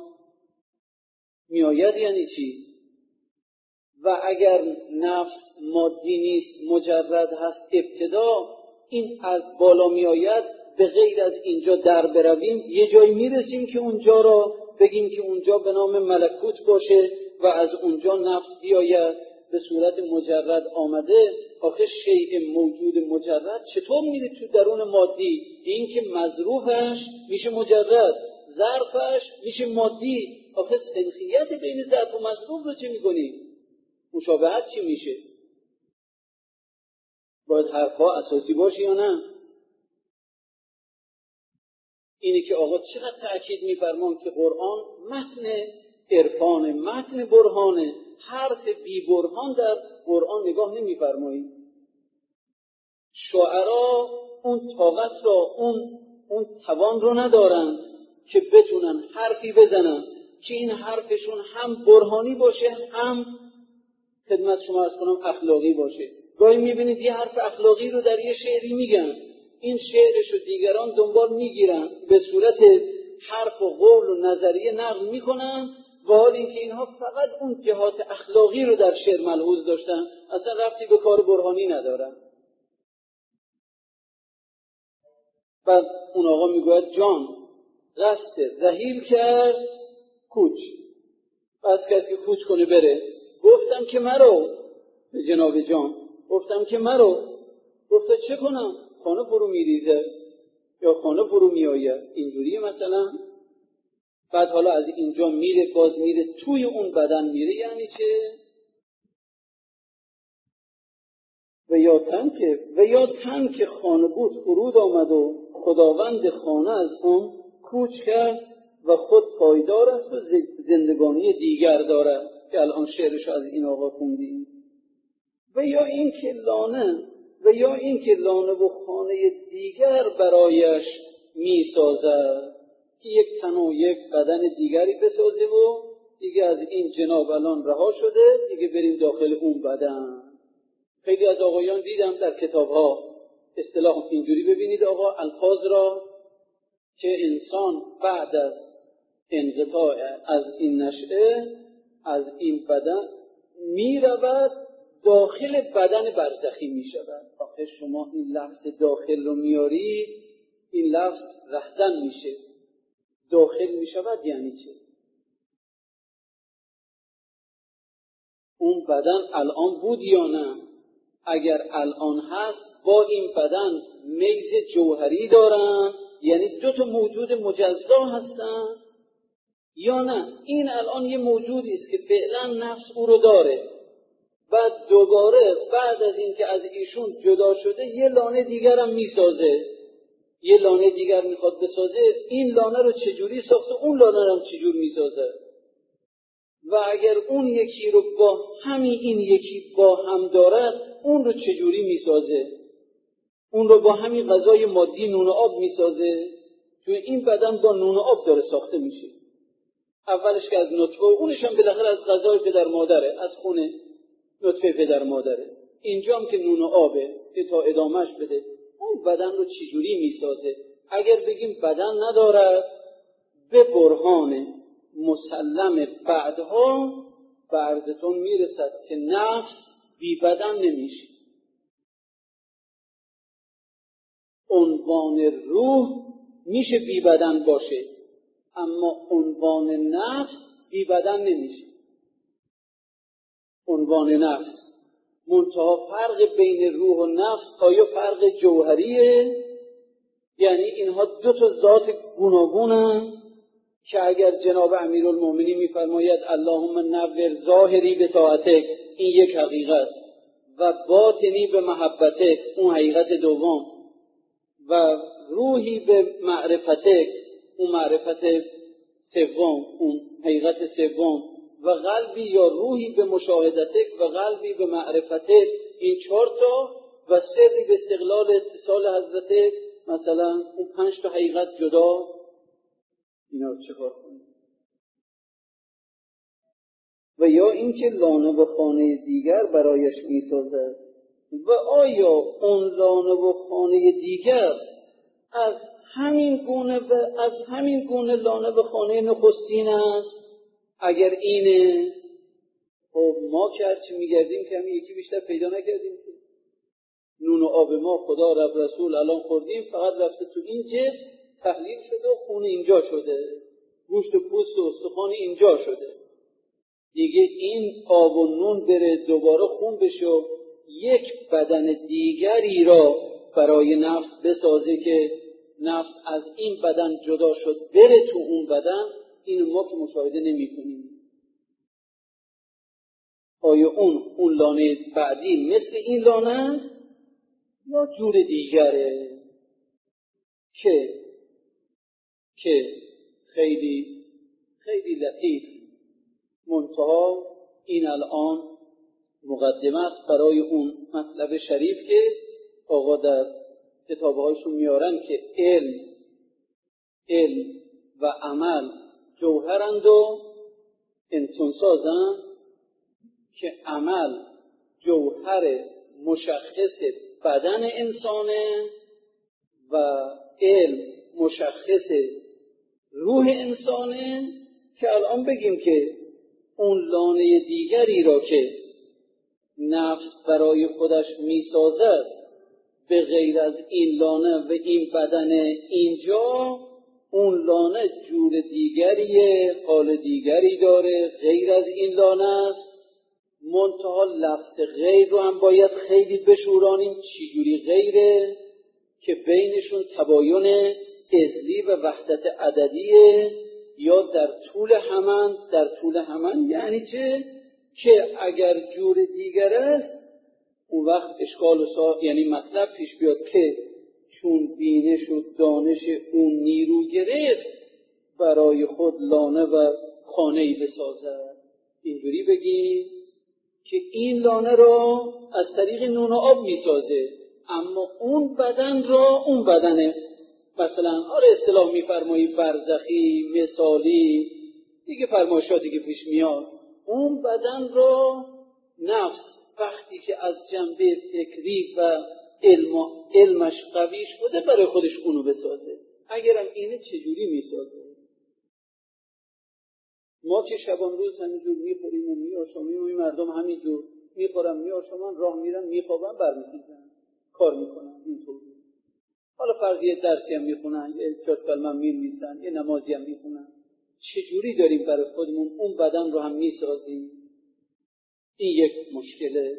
می آید یعنی چی؟ و اگر نفس مادی نیست، مجرد هست ابتدا، این از بالا می آید، به غیر از اینجا در برویم یه جایی می رسیم که اونجا را بگیم که اونجا به نام ملکوت باشه و از اونجا نفس بیاید به صورت مجرد آمده. آخه شیء موجود مجرد چطور میره تو درون مادی؟ این که مظروفش میشه مجرد، ظرفش میشه مادی. آخه سنخیت بین ظرف و مظروف رو چه میکنی؟ مشابهت چی میشه؟ باید حرفا اساسی باشه یا نه؟ اینی که آقا چقدر تأکید میفرمان که قرآن متن عرفان، متن برهانه، حرف بی برهان در قرآن نگاه نمیفرمایید. شاعرها اون طاقت را، اون توان رو ندارن که بتونن حرفی بزنن که این حرفشون هم برهانی باشه هم خدمت شما عرض کنم اخلاقی باشه. گاهی میبینید یه حرف اخلاقی رو در یه شعری میگن، این شعرش رو دیگران دنبال میگیرن، به صورت حرف و قول و نظریه نقل میکنن، و حال اینکه اینها فقط اون جهات اخلاقی رو در شعر ملحوظ داشتن، اصلا ربطی به کار برهانی ندارن. بعد اون آقا میگوید جان قصد رحیل کرد کوچ، بعد کسی کوچ کنه بره، گفتم که مرو، به جناب جان گفتم که مرو. گفته چه کنم؟ خانه فرو میریزه یا خانه فرو میآید، اینجوریه مثلا. بعد حالا از اینجا میره، باز میره توی اون بدن میره، یعنی چه؟ و یا تن که خانه بود فرود آمد و خداوند خانه از اون کوچ کرد و خود پایدار است و زندگانی دیگر دارد، که الان شعرش از این آقا خوندیم. و یا این که لانه و خانه دیگر برایش می سازد، که یک تن و یک بدن دیگری بسازه و دیگه از این جناب الان رها شده، دیگه بریم داخل اون بدن. خیلی از آقایان دیدم در کتاب‌ها اصطلاح اینجوری ببینید آقا الفاظ را، که انسان بعد از انقطاع از این نشأه، از این بدن می رود داخل بدن برزخی می شود. آخه شما این لفظ داخل رو میاری، این لفظ رهزن میشه. داخل می شود یعنی چه؟ اون بدن الان بود یا نه؟ اگر الان هست، با این بدن میز جوهری دارن، یعنی دو تا موجود مجزا هستن، یا نه این الان یه موجودی است که فعلا نفس او رو داره، بعد دوباره بعد از این که از ایشون جدا شده یه لانه دیگر هم میسازه، یه لانه دیگر میخواد بسازه، این لانه رو چجوری ساخته، اون لانه رو هم چجور میسازه. و اگر اون یکی رو با همین این یکی با هم دارد، اون رو چجوری میسازه؟ اون رو با همین غذای مادی نون و آب میسازه، چون این بدن با نون و آب داره ساخته میشه. اولش که از نطفه، اونش هم بالاخره از غذای پدر مادره، از خون نطفه پدر مادره. اینجا هم که نون و آبه که تا ادامهش بده، اون بدن رو چجوری میسازه؟ اگر بگیم بدن ندارد، به برهان مسلم بعدها به عرضتون میرسد که نفس بی بدن نمیشه. عنوان روح میشه بی بدن باشه، اما عنوان نفس بی بدن نمیشه. عنوان نفس منتها فرق بین روح و نفس آیا فرق جوهریه؟ یعنی اینها دو تا ذات گوناگونن که اگر جناب امیرالمومنین میفرماید اللهم نور ظاهری به طاعتک، این یک حقیقت، و باطنی به محبتک، اون حقیقت دوم، و روحی به معرفتک، اون معرفت سوم، اون حقیقت سوم، و قلبی یا روحی به مشاهدتک و قلبی به معرفتک، این 4 تا، و سری به استقلال اتصال حضرتک، مثلا اون 5 تا حقیقت جدا. اینا رو چه کار کنیم؟ و یا اینکه لانه و خانه دیگر برایش می‌سازد، و آیا اون لانه و خانه دیگر از همین گونه لانه به خانه نخستین است؟ اگر اینه، خب ما که هرچی میگردیم که همین یکی بیشتر پیدا نکردیم که نون و آب ما خدا رب رسول الان خوردیم، فقط رفته تو این جسم تحلیل شده و خون اینجا شده، گوشت و پوست و استخوان اینجا شده، دیگه این آب و نون بره دوباره خون بشه و یک بدن دیگری را برای نفس بسازه که نفس از این بدن جدا شد بره تو اون بدن، اینو ما که مشاهده نمی کنیم. آیا اون لانه بعدی مثل این لانه یا جور دیگره که خیلی خیلی لطیف، منتها این الان مقدمه است برای اون مطلب شریف که آقا در کتابهایشون میارن که علم و عمل جوهرند و انسان سازند، که عمل جوهر مشخص بدن انسانه و علم مشخص روح انسانه، که الان بگیم که اون لانه دیگری را که نفس برای خودش میسازد به غیر از این لانه و این بدن اینجا، اون لانه جور دیگریه، حال دیگری داره، غیر از این لانه است. منتها لفظ غیر رو هم باید خیلی بشورانیم. چجوری غیره؟ که بینشون تباین ازلی و وحدت عددیه، یا در طول همن یعنی چه؟ که اگر جور دیگر است اون وقت اشکال یعنی مطلب پیش بیاد که چون بینش و دانش اون نیرو گرفت برای خود لانه و خانه‌ای بسازد. اینجوری بگیم که این لانه را از طریق نون و آب میسازه، اما اون بدن را اون بدنه، مثلا اصطلاح میفرمایی برزخی، مثالی، دیگه فرمایشاتی که پیش میاد، اون بدن را نفس وقتی که از جنبه فکری و علمش قوی شده برای خودش اونو بسازه. اگرم اینه چجوری میسازه؟ ما که شبان روز همینجور میخوریم و میآشامیم و این مردم همینجور میخورن میآشامن، راه میرن میخوابن برمیخیزن کار میکنن اینطور. حالا فرضیه درسی هم میخونن، یه 4 کلمه هم می‌نویسن، یه نمازی هم میخونن. چجوری داریم برای خودمون اون بدن رو هم میسازیم؟ این یک مشکله.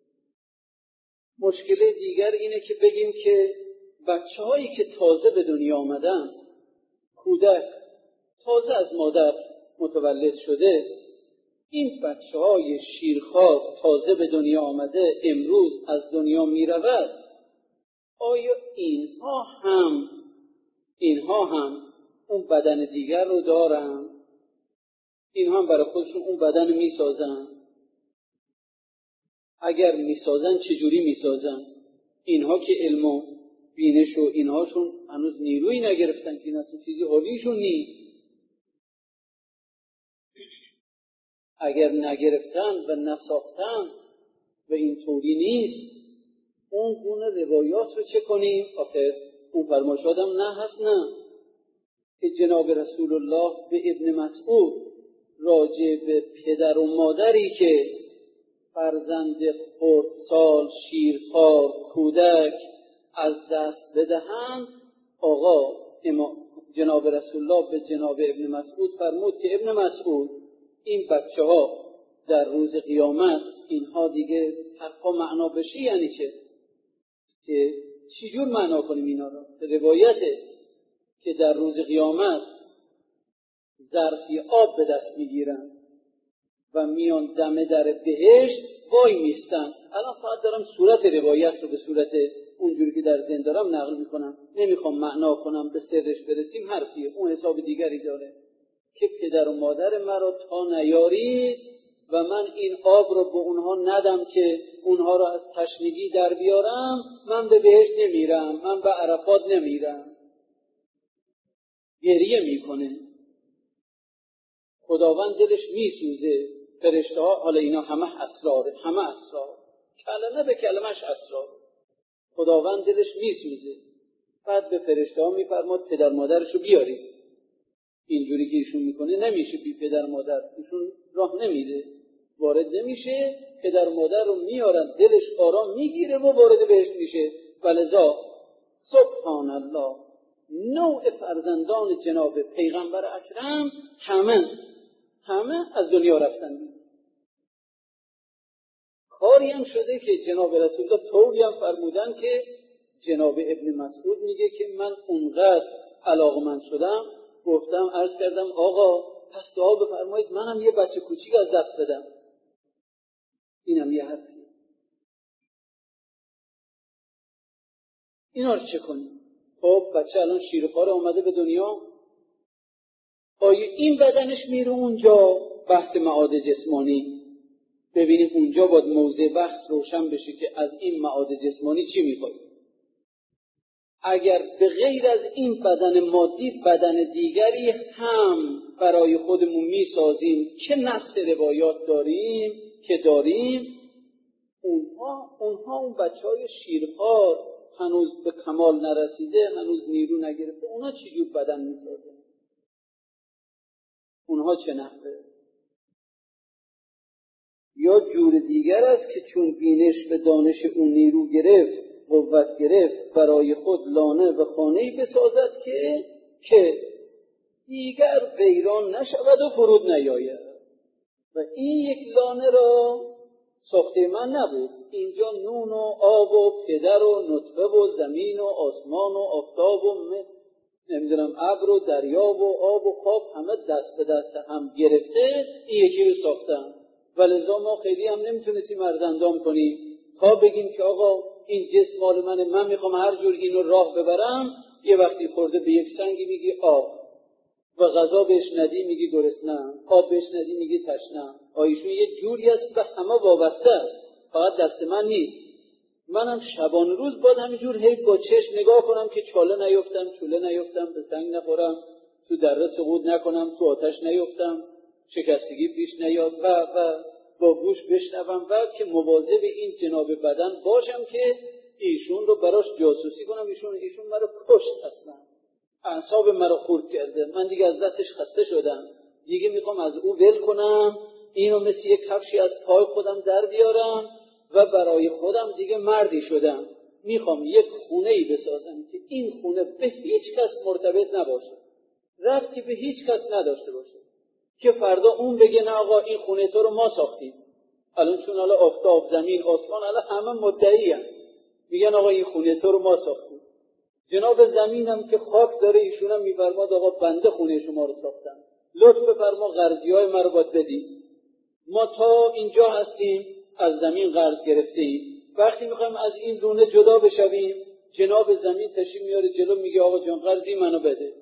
مشکل دیگر اینه که بگیم که بچه‌هایی که تازه به دنیا آمدن، کودک تازه از مادر متولد شده، این بچه‌های شیرخوار تازه به دنیا آمده امروز از دنیا میرود، آیا اینها هم اون بدن دیگر رو دارن؟ اینها هم برای خودشون اون بدن میسازن؟ اگر میسازن چجوری میسازن؟ اینها که علم و بینش و اینهاشون هنوز نیروی نگرفتن که این اصلا چیزی حالیشون نیست. اگر نگرفتن و نساختن و اینطوری نیست، اون گونه روایات رو چه کنیم؟ آخر اون فرمایشات هم نه هست نه که جناب رسول الله به ابن مسعود راجع به پدر و مادری که فرزند خردسال، شیرخوار، کودک از دست بدهند، آقا جناب رسول الله به جناب ابن مسعود فرمود که ابن مسعود، این بچه ها در روز قیامت اینها دیگه حرفا معنا بشه یعنی چه؟ که چجور معنا کنیم اینا رو؟ روایته که در روز قیامت ظرفی آب به دست میگیرن و میان دم در بهشت وای میستن. الان فقط دارم صورت روایت رو به صورت اونجوری که در ذهن دارم نقل میکنم، نمیخوام معنا کنم، به سرش برسیم حرفیه، اون حساب دیگری داره که پدر و مادر مرا تا نیارید و من این آب رو به اونها ندم که اونها رو از تشنگی در بیارم، من به بهشت نمیرم، من به عرفات نمیرم. گریه میکنه، خداوند دلش میسوزه، فرشته ها، حالا اینا همه اسراره، همه اسرار، کلمه به کلمش اسرار، خداوند دلش میسوزه. بعد به فرشته ها میفرماد پدر مادرشو بیارید. اینجوری که ایشون میکنه نمیشه بی پدر مادر، ایشون راه نمیده، وارد نمیشه، پدر مادر رو میارن، دلش آرام میگیره و وارد بهشت میشه. ولذا سبحان الله، نوع فرزندان جناب پیغمبر اکرم همه از دنیا رفتن. کاری هم شده که جناب رسول الله طوری هم فرمودن که جناب ابن مسعود میگه که من اونقدر علاقمند شدم، گفتم عرض کردم آقا پس دعا بفرمایید منم یه بچه کوچیک از دست بدم. اینم یه حرفی. اینا رو چه کنیم؟ خب بچه الان شیرخوار اومده به دنیا، آیا این بدنش میره اونجا؟ بحث معاد جسمانی ببینیم اونجا باید موضع بحث روشن بشه که از این معاد جسمانی چی میخواد. اگر به غیر از این بدن مادی بدن دیگری هم برای خودمون میسازیم که نص روایات داریم، اونها اون بچهای شیرخوار هنوز به کمال نرسیده، هنوز نیرو نگرفته، اونها چجور بدن میسازن؟ اونها چه نحوه؟ یا جور دیگر است که چون بینش به دانش اون نیرو گرفت، قوت گرفت، برای خود لانه و خانه‌ای بسازد که دیگر ویران نشود و فرود نیاید. و این یک لانه را ساخته من نبود، اینجا نون و آب و پدر و نطفه و زمین و آسمان و آفتاب و نمیدونم ابر و دریا و آب و خواب همه دست به دست هم گرفته این یکی رو ساختن. ولذا ما خیلی هم نمیتونستیم ارزندام کنیم تا بگیم که آقا این جسم مال منه، من میخوام هر جور اینو راه ببرم. یه وقتی خورده به یک سنگی میگی آب و غذا بهش ندی میگی گرسنه‌ام، آب بهش ندی میگی تشنه‌ام. ایشون یه جوری است به همه وابسته است، فقط دست من نیست. منم شبان روز باید همینجور هی با چشم نگاه کنم که چاله نیفتم، چوله نیفتم، به سنگ نخورم، تو دره سقوط نکنم، تو آتش نیفتم، شکستگی پیش نیاد و با گوش بشنوم و که مواظب این جناب بدن باشم که ایشون رو براش جاسوسی کنم. ایشون مرا کشت، اصلا اعصاب مرا خورد کرده، من دیگه از دستش خسته شدم، دیگه میخوام از او ول کنم، اینو مثل یک کفشی از پای خودم در بیارم و برای خودم دیگه مردی شدم. میخوام یک خونه‌ای بسازم که این خونه به هیچ کس مرتبط نباشه، ربطی به هیچ کس نداشته باشه، که فردا اون بگه نه آقا این خونه تو رو ما ساختیم. الان چون حالا آفتاب، زمین، آسمان الان همه مدعی هستن، میگن آقا این خونه تو رو ما ساختیم. جناب زمینم که خاک داره ایشونم میفرماد آقا بنده خونه شما رو ساختم، لطف بفرما قرضیای ما رو باید بدید. ما تا اینجا هستیم از زمین قرض گرفتیم، وقتی میخوایم از این لونه جدا بشویم جناب زمین تشریف میاره جلو میگه آقا جان قرضی منو بده،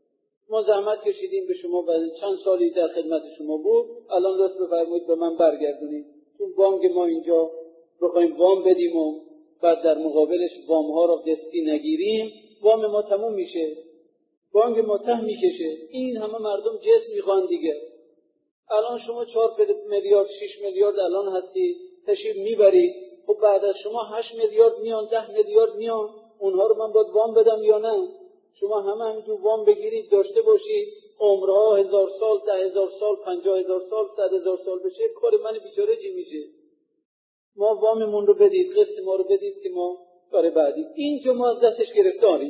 ما زحمت کشیدیم به شما، بعد چند سالی در خدمت شما بود، الان لطف بفرمایید به من برگردونید. چون بانک ما اینجا بخوایم وام بدیم و بعد در مقابلش وام ها رو قسطی نگیریم، وام ما تموم میشه، بانک ما ته میکشه. این همه مردم جسم میخوان دیگه. الان شما 4 میلیارد 6 میلیارد الان هستی تشریف میبرید، خب بعد از شما 8 میلیارد میان، 10 میلیارد میان، اونها رو من باید وام بدم یا نه؟ شما همینجور وام بگیرید داشته باشید، عمرها 1000 سال، 10,000 سال، 50,000 سال، 100,000 سال بشه، کار من بیچاره چی میشه؟ ما واممون رو بدید، قسط ما رو بدید که ما کار بعدی. اینجا ما از دستش گرفتاریم.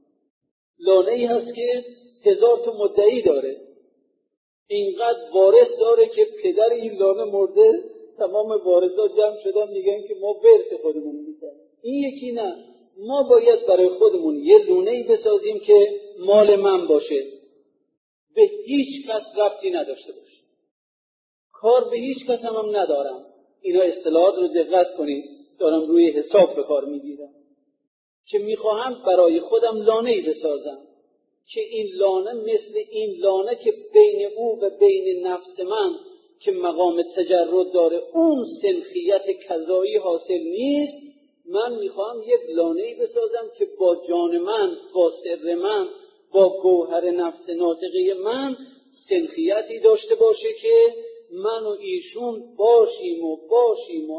لانه‌ای هست که 1000 تا مدعی داره، اینقدر وارث داره که پدر این لانه مرده تمام واردات جمع شدن میگن که ما ورث خودمون می‌کنیم. این یکی نه، ما باید برای خودمون یه لونه‌ای بسازیم که مال من باشه، به هیچ کس ربطی نداشته باشه، کار به هیچ کس هم ندارم. اینا اصطلاحات رو دقت کنید، دارم روی حساب به کار میگیرم که میخواهم برای خودم لانه‌ای بسازم که این لانه مثل این لانه که بین او و بین نفس من که مقام تجرد داره اون سنخیت کذایی حاصل نیست. من میخواهم یک لانه‌ای بسازم که با جان من، با سر من، با گوهر نفس ناطقه من سنخیتی داشته باشه که من و ایشون باشیم و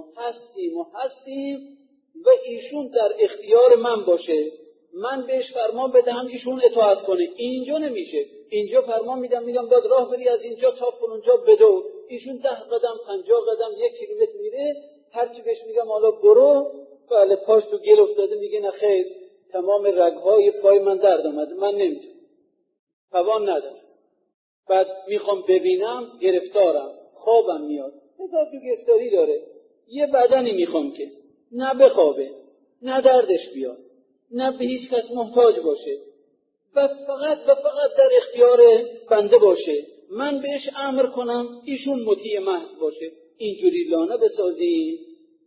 هستیم و ایشون در اختیار من باشه، من بهش فرمان بدهم ایشون اطاعت کنه. اینجا نمیشه، اینجا فرمان میدم باید راه بری از اینجا تا فلانجا بدو، ایشون 10 قدم 50 قدم 1 کیلومتر میره، هرچی بهش میگم حالا برو، بله پاش تو گل افتاده میگه نه خیر تمام رگهای پای من درد اومده، من نمیتونم، توان ندارم، بعد میخوام ببینم گرفتارم، خوابم میاد، مثلا تو گرفتاری داره، یه بدنی میخوام که نه بخوابه نه دردش بیاد نه به هیچ کس محتاج باشه و فقط در اختیار بنده باشه، من بهش امر کنم ایشون مطیع محض باشه. اینجوری لانه بسازیم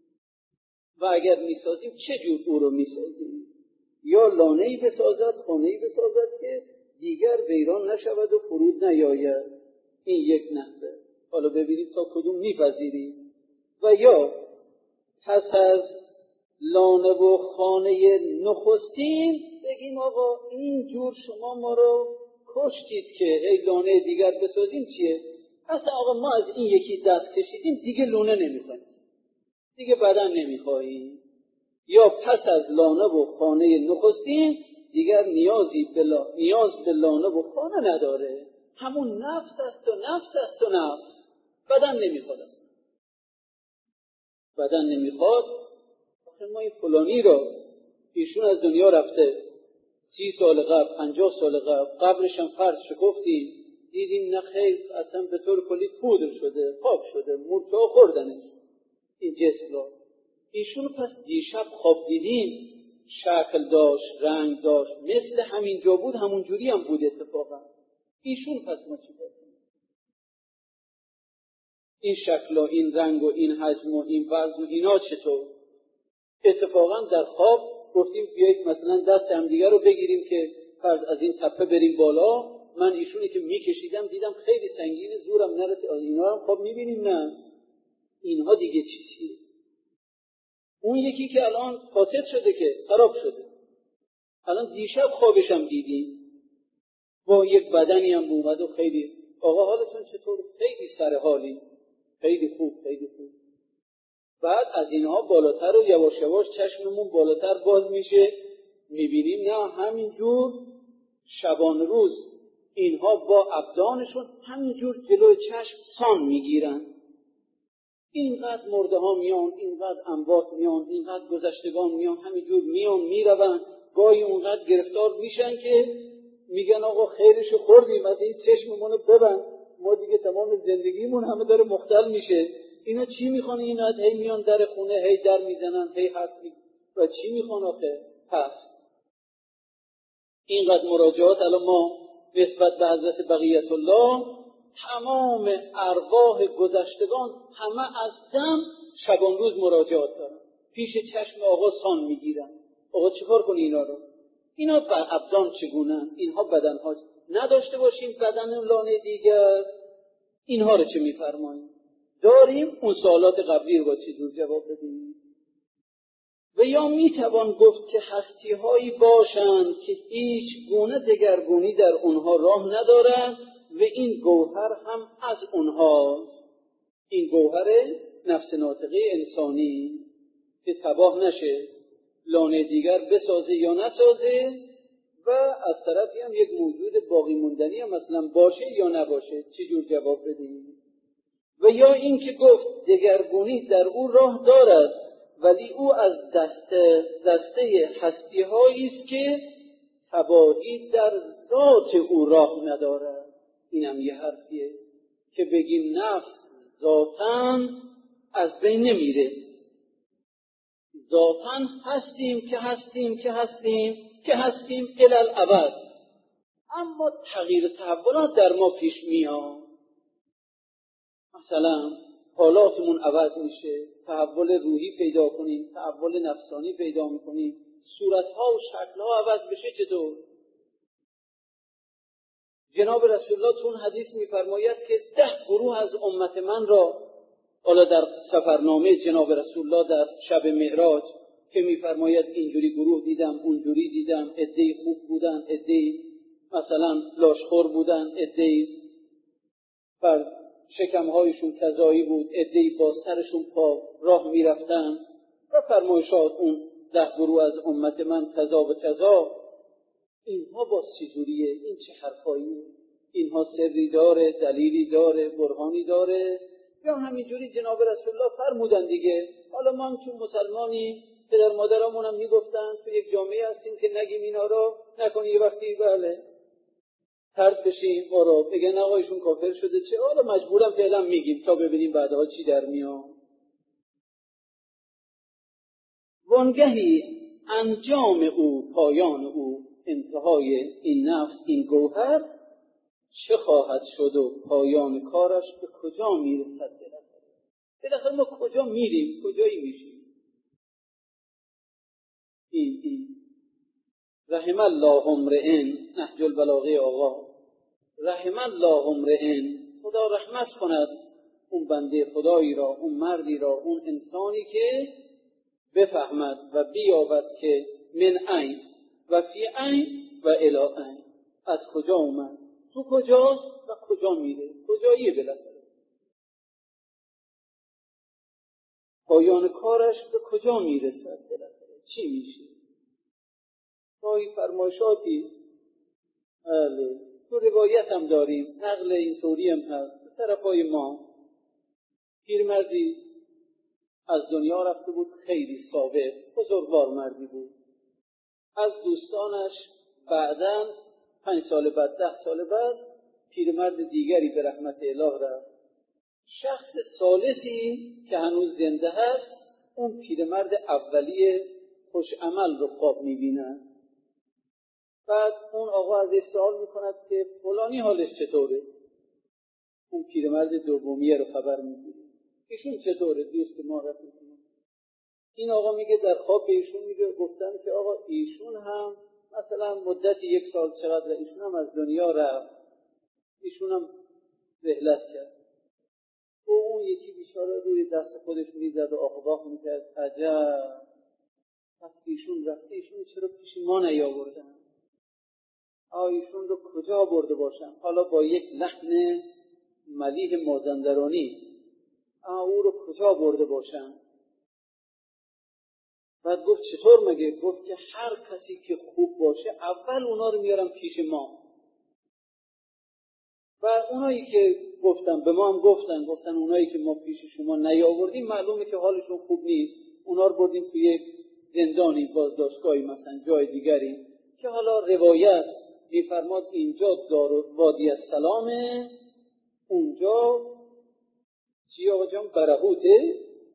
و اگر میسازیم چه جور او رو میسازیم؟ یا لانه‌ای بسازد، خانه‌ای بسازد که دیگر ویران نشود و فرود نیاید. این یک نحوه. حالا ببینید تا کدوم میپذیرید. و یا پس از لانه و خانه نخستین بگیم آقا این جور شما ما رو کشتید که هی لانه دیگر بسازیم چیه؟ اصلا آقا ما از این یکی دست کشیدیم دیگه لانه نمیخوایم، دیگه بدن نمیخواهیم. یا پس از لانه و خانه نخستین دیگر نیاز به لانه و خانه نداره، همون نفس است و نفس، بدن نمیخواد. ما این فلانی را ایشون از دنیا رفته 30 سال قبل 50 سال قبرش هم فرض شکفتیم، دیدیم نه خیر اصلا به طور کلی پودر شده، خاک شده، مرچا خوردنش این جسم را. ایشون پس دیشب خواب دیدیم شکل داشت، رنگ داشت، مثل همین جا بود، همون جوری هم بود اتفاقا. ایشون پس ما چی کنیم؟ این شکل و این رنگ و این حجم و این وزن و اینا چطور؟ اتفاقا در خواب گفتیم بیایید مثلا دست همدیگر رو بگیریم که فرض از این تپه بریم بالا، من ایشونی که میکشیدم دیدم خیلی سنگینه، زورم نرسید، اینا هم خواب میبینیم نه؟ اینها دیگه چیزیه. اون یکی که الان فاسد شده که خراب شده، الان دیشب خوابشم دیدیم با یک بدنی هم اومد و خیلی آقا حالتون چطور؟ خیلی سر حالی، خیلی خوب. بعد از اینها بالاتر و یواش یواش چشممون بالاتر باز میشه، میبینیم نه همینجور شبان روز اینها با ابدانشون همینجور جلوی چشم سان میگیرن. اینقدر مرده ها میان، اینقدر اموات میان، اینقدر گذشتگان میان، همینجور میان میروند، گاهی اونقدر گرفتار میشن که میگن آقا خیرشو خوردیم، از این چشممونو ببند، ما دیگه تمام زندگیمون همه داره مختل میشه. اینا چی میخوان؟ اینقدر هی میان در خونه هی در میزنن هی حرف و چی میخوان آخه؟ پس اینقدر مراجعات الان ما نسبت به حضرت بقیت الله، تمام ارواح گذشتگان همه از دم شبان روز مراجعات دارن، پیش چشم آقا سان میگیرن. آقا چیکار کنی اینا رو؟ اینا بر ابدان چگونن؟ اینها بدنها نداشته باشیم بدن لانه دیگر، اینها رو چه میفرماییم؟ داریم اون سوالات قبلی رو با چه جور جواب بدیم؟ و یا میتوان گفت که هستی هایی باشند که هیچ گونه دگرگونی در اونها راه ندارند و این گوهر هم از اونها، این گوهر نفس ناطقه انسانی که تباه نشه، لانه دیگر بسازه یا نسازه، و از طرفی هم یک موجود باقی موندنی هم مثلا باشه یا نباشه، چه جور جواب بدیم؟ و یا این که گفت دگرگونی در او راه دارد ولی او از دسته هستی هایی است که تباهی در ذات او راه ندارد. اینم یه حرفیه که بگیم نفس ذاتاً از بین نمیره. ذاتاً هستیم که هستیم الالعبد، اما تغییر تحولات در ما پیش میاد. مثلا حالاتمون عوض میشه، تحول روحی پیدا کنیم، تحول نفسانی پیدا میکنیم، صورتها و شکلها عوض بشه. چطور؟ جناب رسول الله چون حدیث میفرماید که 10 گروه از امت من را، حالا در سفرنامه جناب رسول الله در شب معراج که میفرماید اینجوری گروه دیدم، اونجوری دیدم، عده‌ای خوب بودن، عده‌ای مثلا لاشخور بودن، عده‌ای بر شکمهایشون کذایی بود، عده‌ای با سرشون پا راه میرفتن و فرمایشات اون 10 گروه از امت من کذا و کذا. اینها با چجوریه؟ این چه حرفاییه؟ اینها سری داره، دلیلی داره، برهانی داره، یا همینجوری جناب رسول الله فرمودن دیگه؟ حالا ما هم چون مسلمانی پدر مادرامون هم میگفتن تو یک جامعه هستیم که نگیم اینا رو، نکنی یه وقتی بله ترد بشیم ما رو بگن آقایشون کافر شده چه، حالا مجبورم فعلا میگیم تا ببینیم بعدها چی در میاد. وانگهی انجام او، پایان او، انتهای این نفس، این گوهر چه خواهد شد و پایان کارش به کجا میرسد؟ بالاخره ما کجا میریم؟ کجایی میشیم؟ این رحم الله امرئ، نهج البلاغه آقا، رحم الله امرئ، خدا رحمت کند اون بنده خدایی را، اون مردی را، اون انسانی که بفهمد و بیابد که من عین و فی عین و الی عین، از کجا اومد، تو کجاست و کجا میره، کجاییه بالاخره، پایان کارش به کجا میرسد، بالاخره چی میشه. گاهی فرمایشاتی تو روایت هم داریم، نقل اینطوری هم هست، به طرفای ما پیرمردی از دنیا رفته بود، خیلی صابر، بزرگوار مردی بود. از دوستانش بعداً 5 سال بعد 10 سال بعد پیرمرد دیگری به رحمت اله رفت. شخص ثالثی که هنوز زنده هست اون پیرمرد اولیه خوش عمل رو خواب می‌بیند. بعد اون آقا ازش سوال می‌کند که فلانی حالش چطوره؟ اون پیرمرد دومیه رو خبر می‌گیره. ایشون چطوره؟ دوست ما رفت. این آقا میگه در خواب به ایشون میگه گفتن که آقا ایشون هم مثلا مدت 1 سال چقدر ایشون هم از دنیا رفت، ایشون هم رحلت کرد. و اون یکی بیچاره روی دست خودش میزد و آقباق میکرد، عجب پس ایشون رفته، ایشون چرا پیش ما نیاوردن؟ ایشون رو کجا برده باشن؟ حالا با یک لحن ملیح مازندرانی او رو کجا برده باشن؟ بعد گفت چطور مگه؟ گفت که هر کسی که خوب باشه اول اونا رو میارم پیش ما، و اونایی که گفتن به ما هم گفتن اونایی که ما پیش شما نیاوردیم معلومه که حالشون خوب نیست، اونا رو بردیم توی یک زندانی، بازداشتگاهی، مثلا جای دیگری که حالا روایت میفرماد اینجا وادی السلامه، اونجا چی آقا جان؟ برهوته.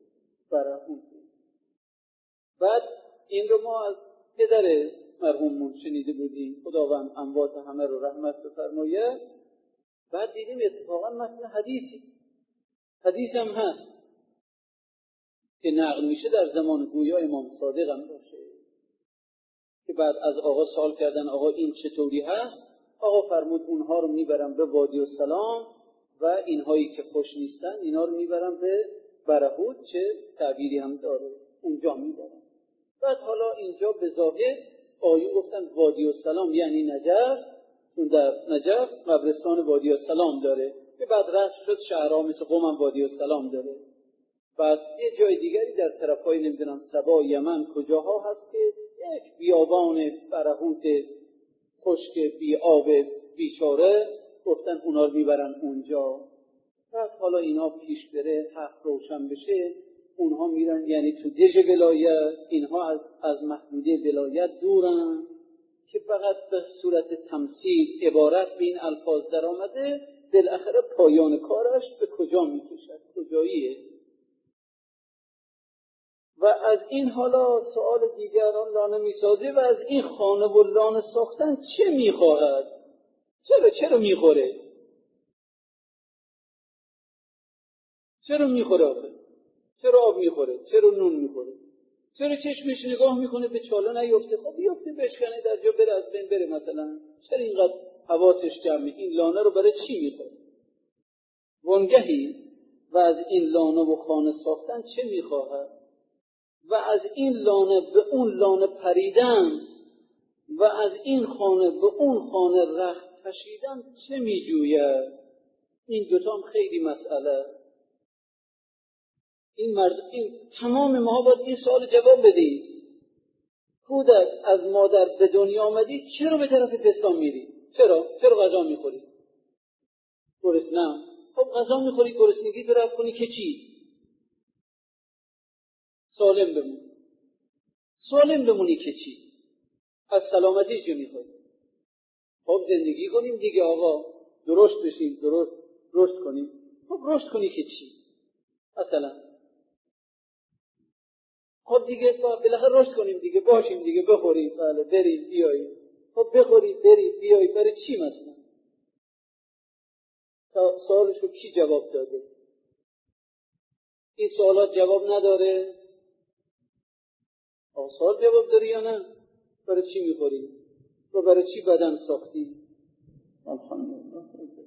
بعد این رو ما از پدر مرحوممون شنیده بودیم، خداوند اموات همه رو رحمت بفرماید. بعد دیدیم اتفاقا مثل حدیث هم هست که نقل میشه در زمان گویا امام صادق هم باشه، که بعد از آقا سوال کردن آقا این چطوری هست؟ آقا فرمود اونها رو میبرم به وادی السلام و اینهایی که خوش نیستن اینا رو میبرم به برهوت، چه تعبیری هم داره، اونجا میبرم. بعد حالا اینجا به ظاهر آیون گفتن وادی السلام یعنی نجف، چون در نجف قبرستان وادی السلام داره که بعد رفت شد شهرها مثل قم هم وادی السلام داره. بعد یه جای دیگری در طرفای نمیدونم سبا، یمن، کجاها هست که یک بیابان برهوت خشک بی آب بیچاره، گفتن اونا رو میبرن اونجا. بعد حالا اینا پیش بره، حق روشن بشه، اونها میرن یعنی تو دژ ولایت، اینها از محدوده ولایت دورن، که فقط به صورت تمثیل عبارت به این الفاظ در آمده، بالاخره پایان کارش به کجا میکشد، کجاییه. از این حالا سوال دیگران لانه میسازه و از این خانه و لانه ساختن چه میخواهد؟ چرا میخوره؟ چرا میخوره آخه؟ چرا آب میخوره؟ چرا نون میخوره؟ چرا چشمش نگاه میکنه به چاله نیفته؟ خب بیفته بشکنه در جا بره، از بین بره مثلا. چرا اینقدر حواسش جمعه؟ این لانه رو برای چی میخوره؟ وانگهی و از این لانه و خانه ساختن چه میخواهد؟ و از این لانه به اون لانه پریدن و از این خانه به اون خانه رخت کشیدن چه میجوید؟ این دوتام خیلی مسئله. این تمام ما باید این سوال جواب بدیم. کودک از مادر به دنیا آمدی، چرا به طرف پستان میری؟ چرا غذا میخوری؟ گرسنه. خب غذا میخوری، گرسنگی تو رفت کنی که چی؟ سالم بمونی که چی؟ از سلامتی چه میخوری؟ خب زندگی کنیم دیگه آقا، درست بشیم، درست رشد کنیم. خب رشد کنی که چی؟ مثلا خب دیگه بالاخره رشد کنیم دیگه، باشیم دیگه، بخوریم، بله، بریم بیاییم. خب بخورید برید بیایید، برای چی مثلا؟ سوالشو کی جواب داده؟ این سوالات جواب نداره؟ سوال جواب داره یا نه؟ برای چی میخوری؟ و برای چی بدن ساختی؟ الحمدلله.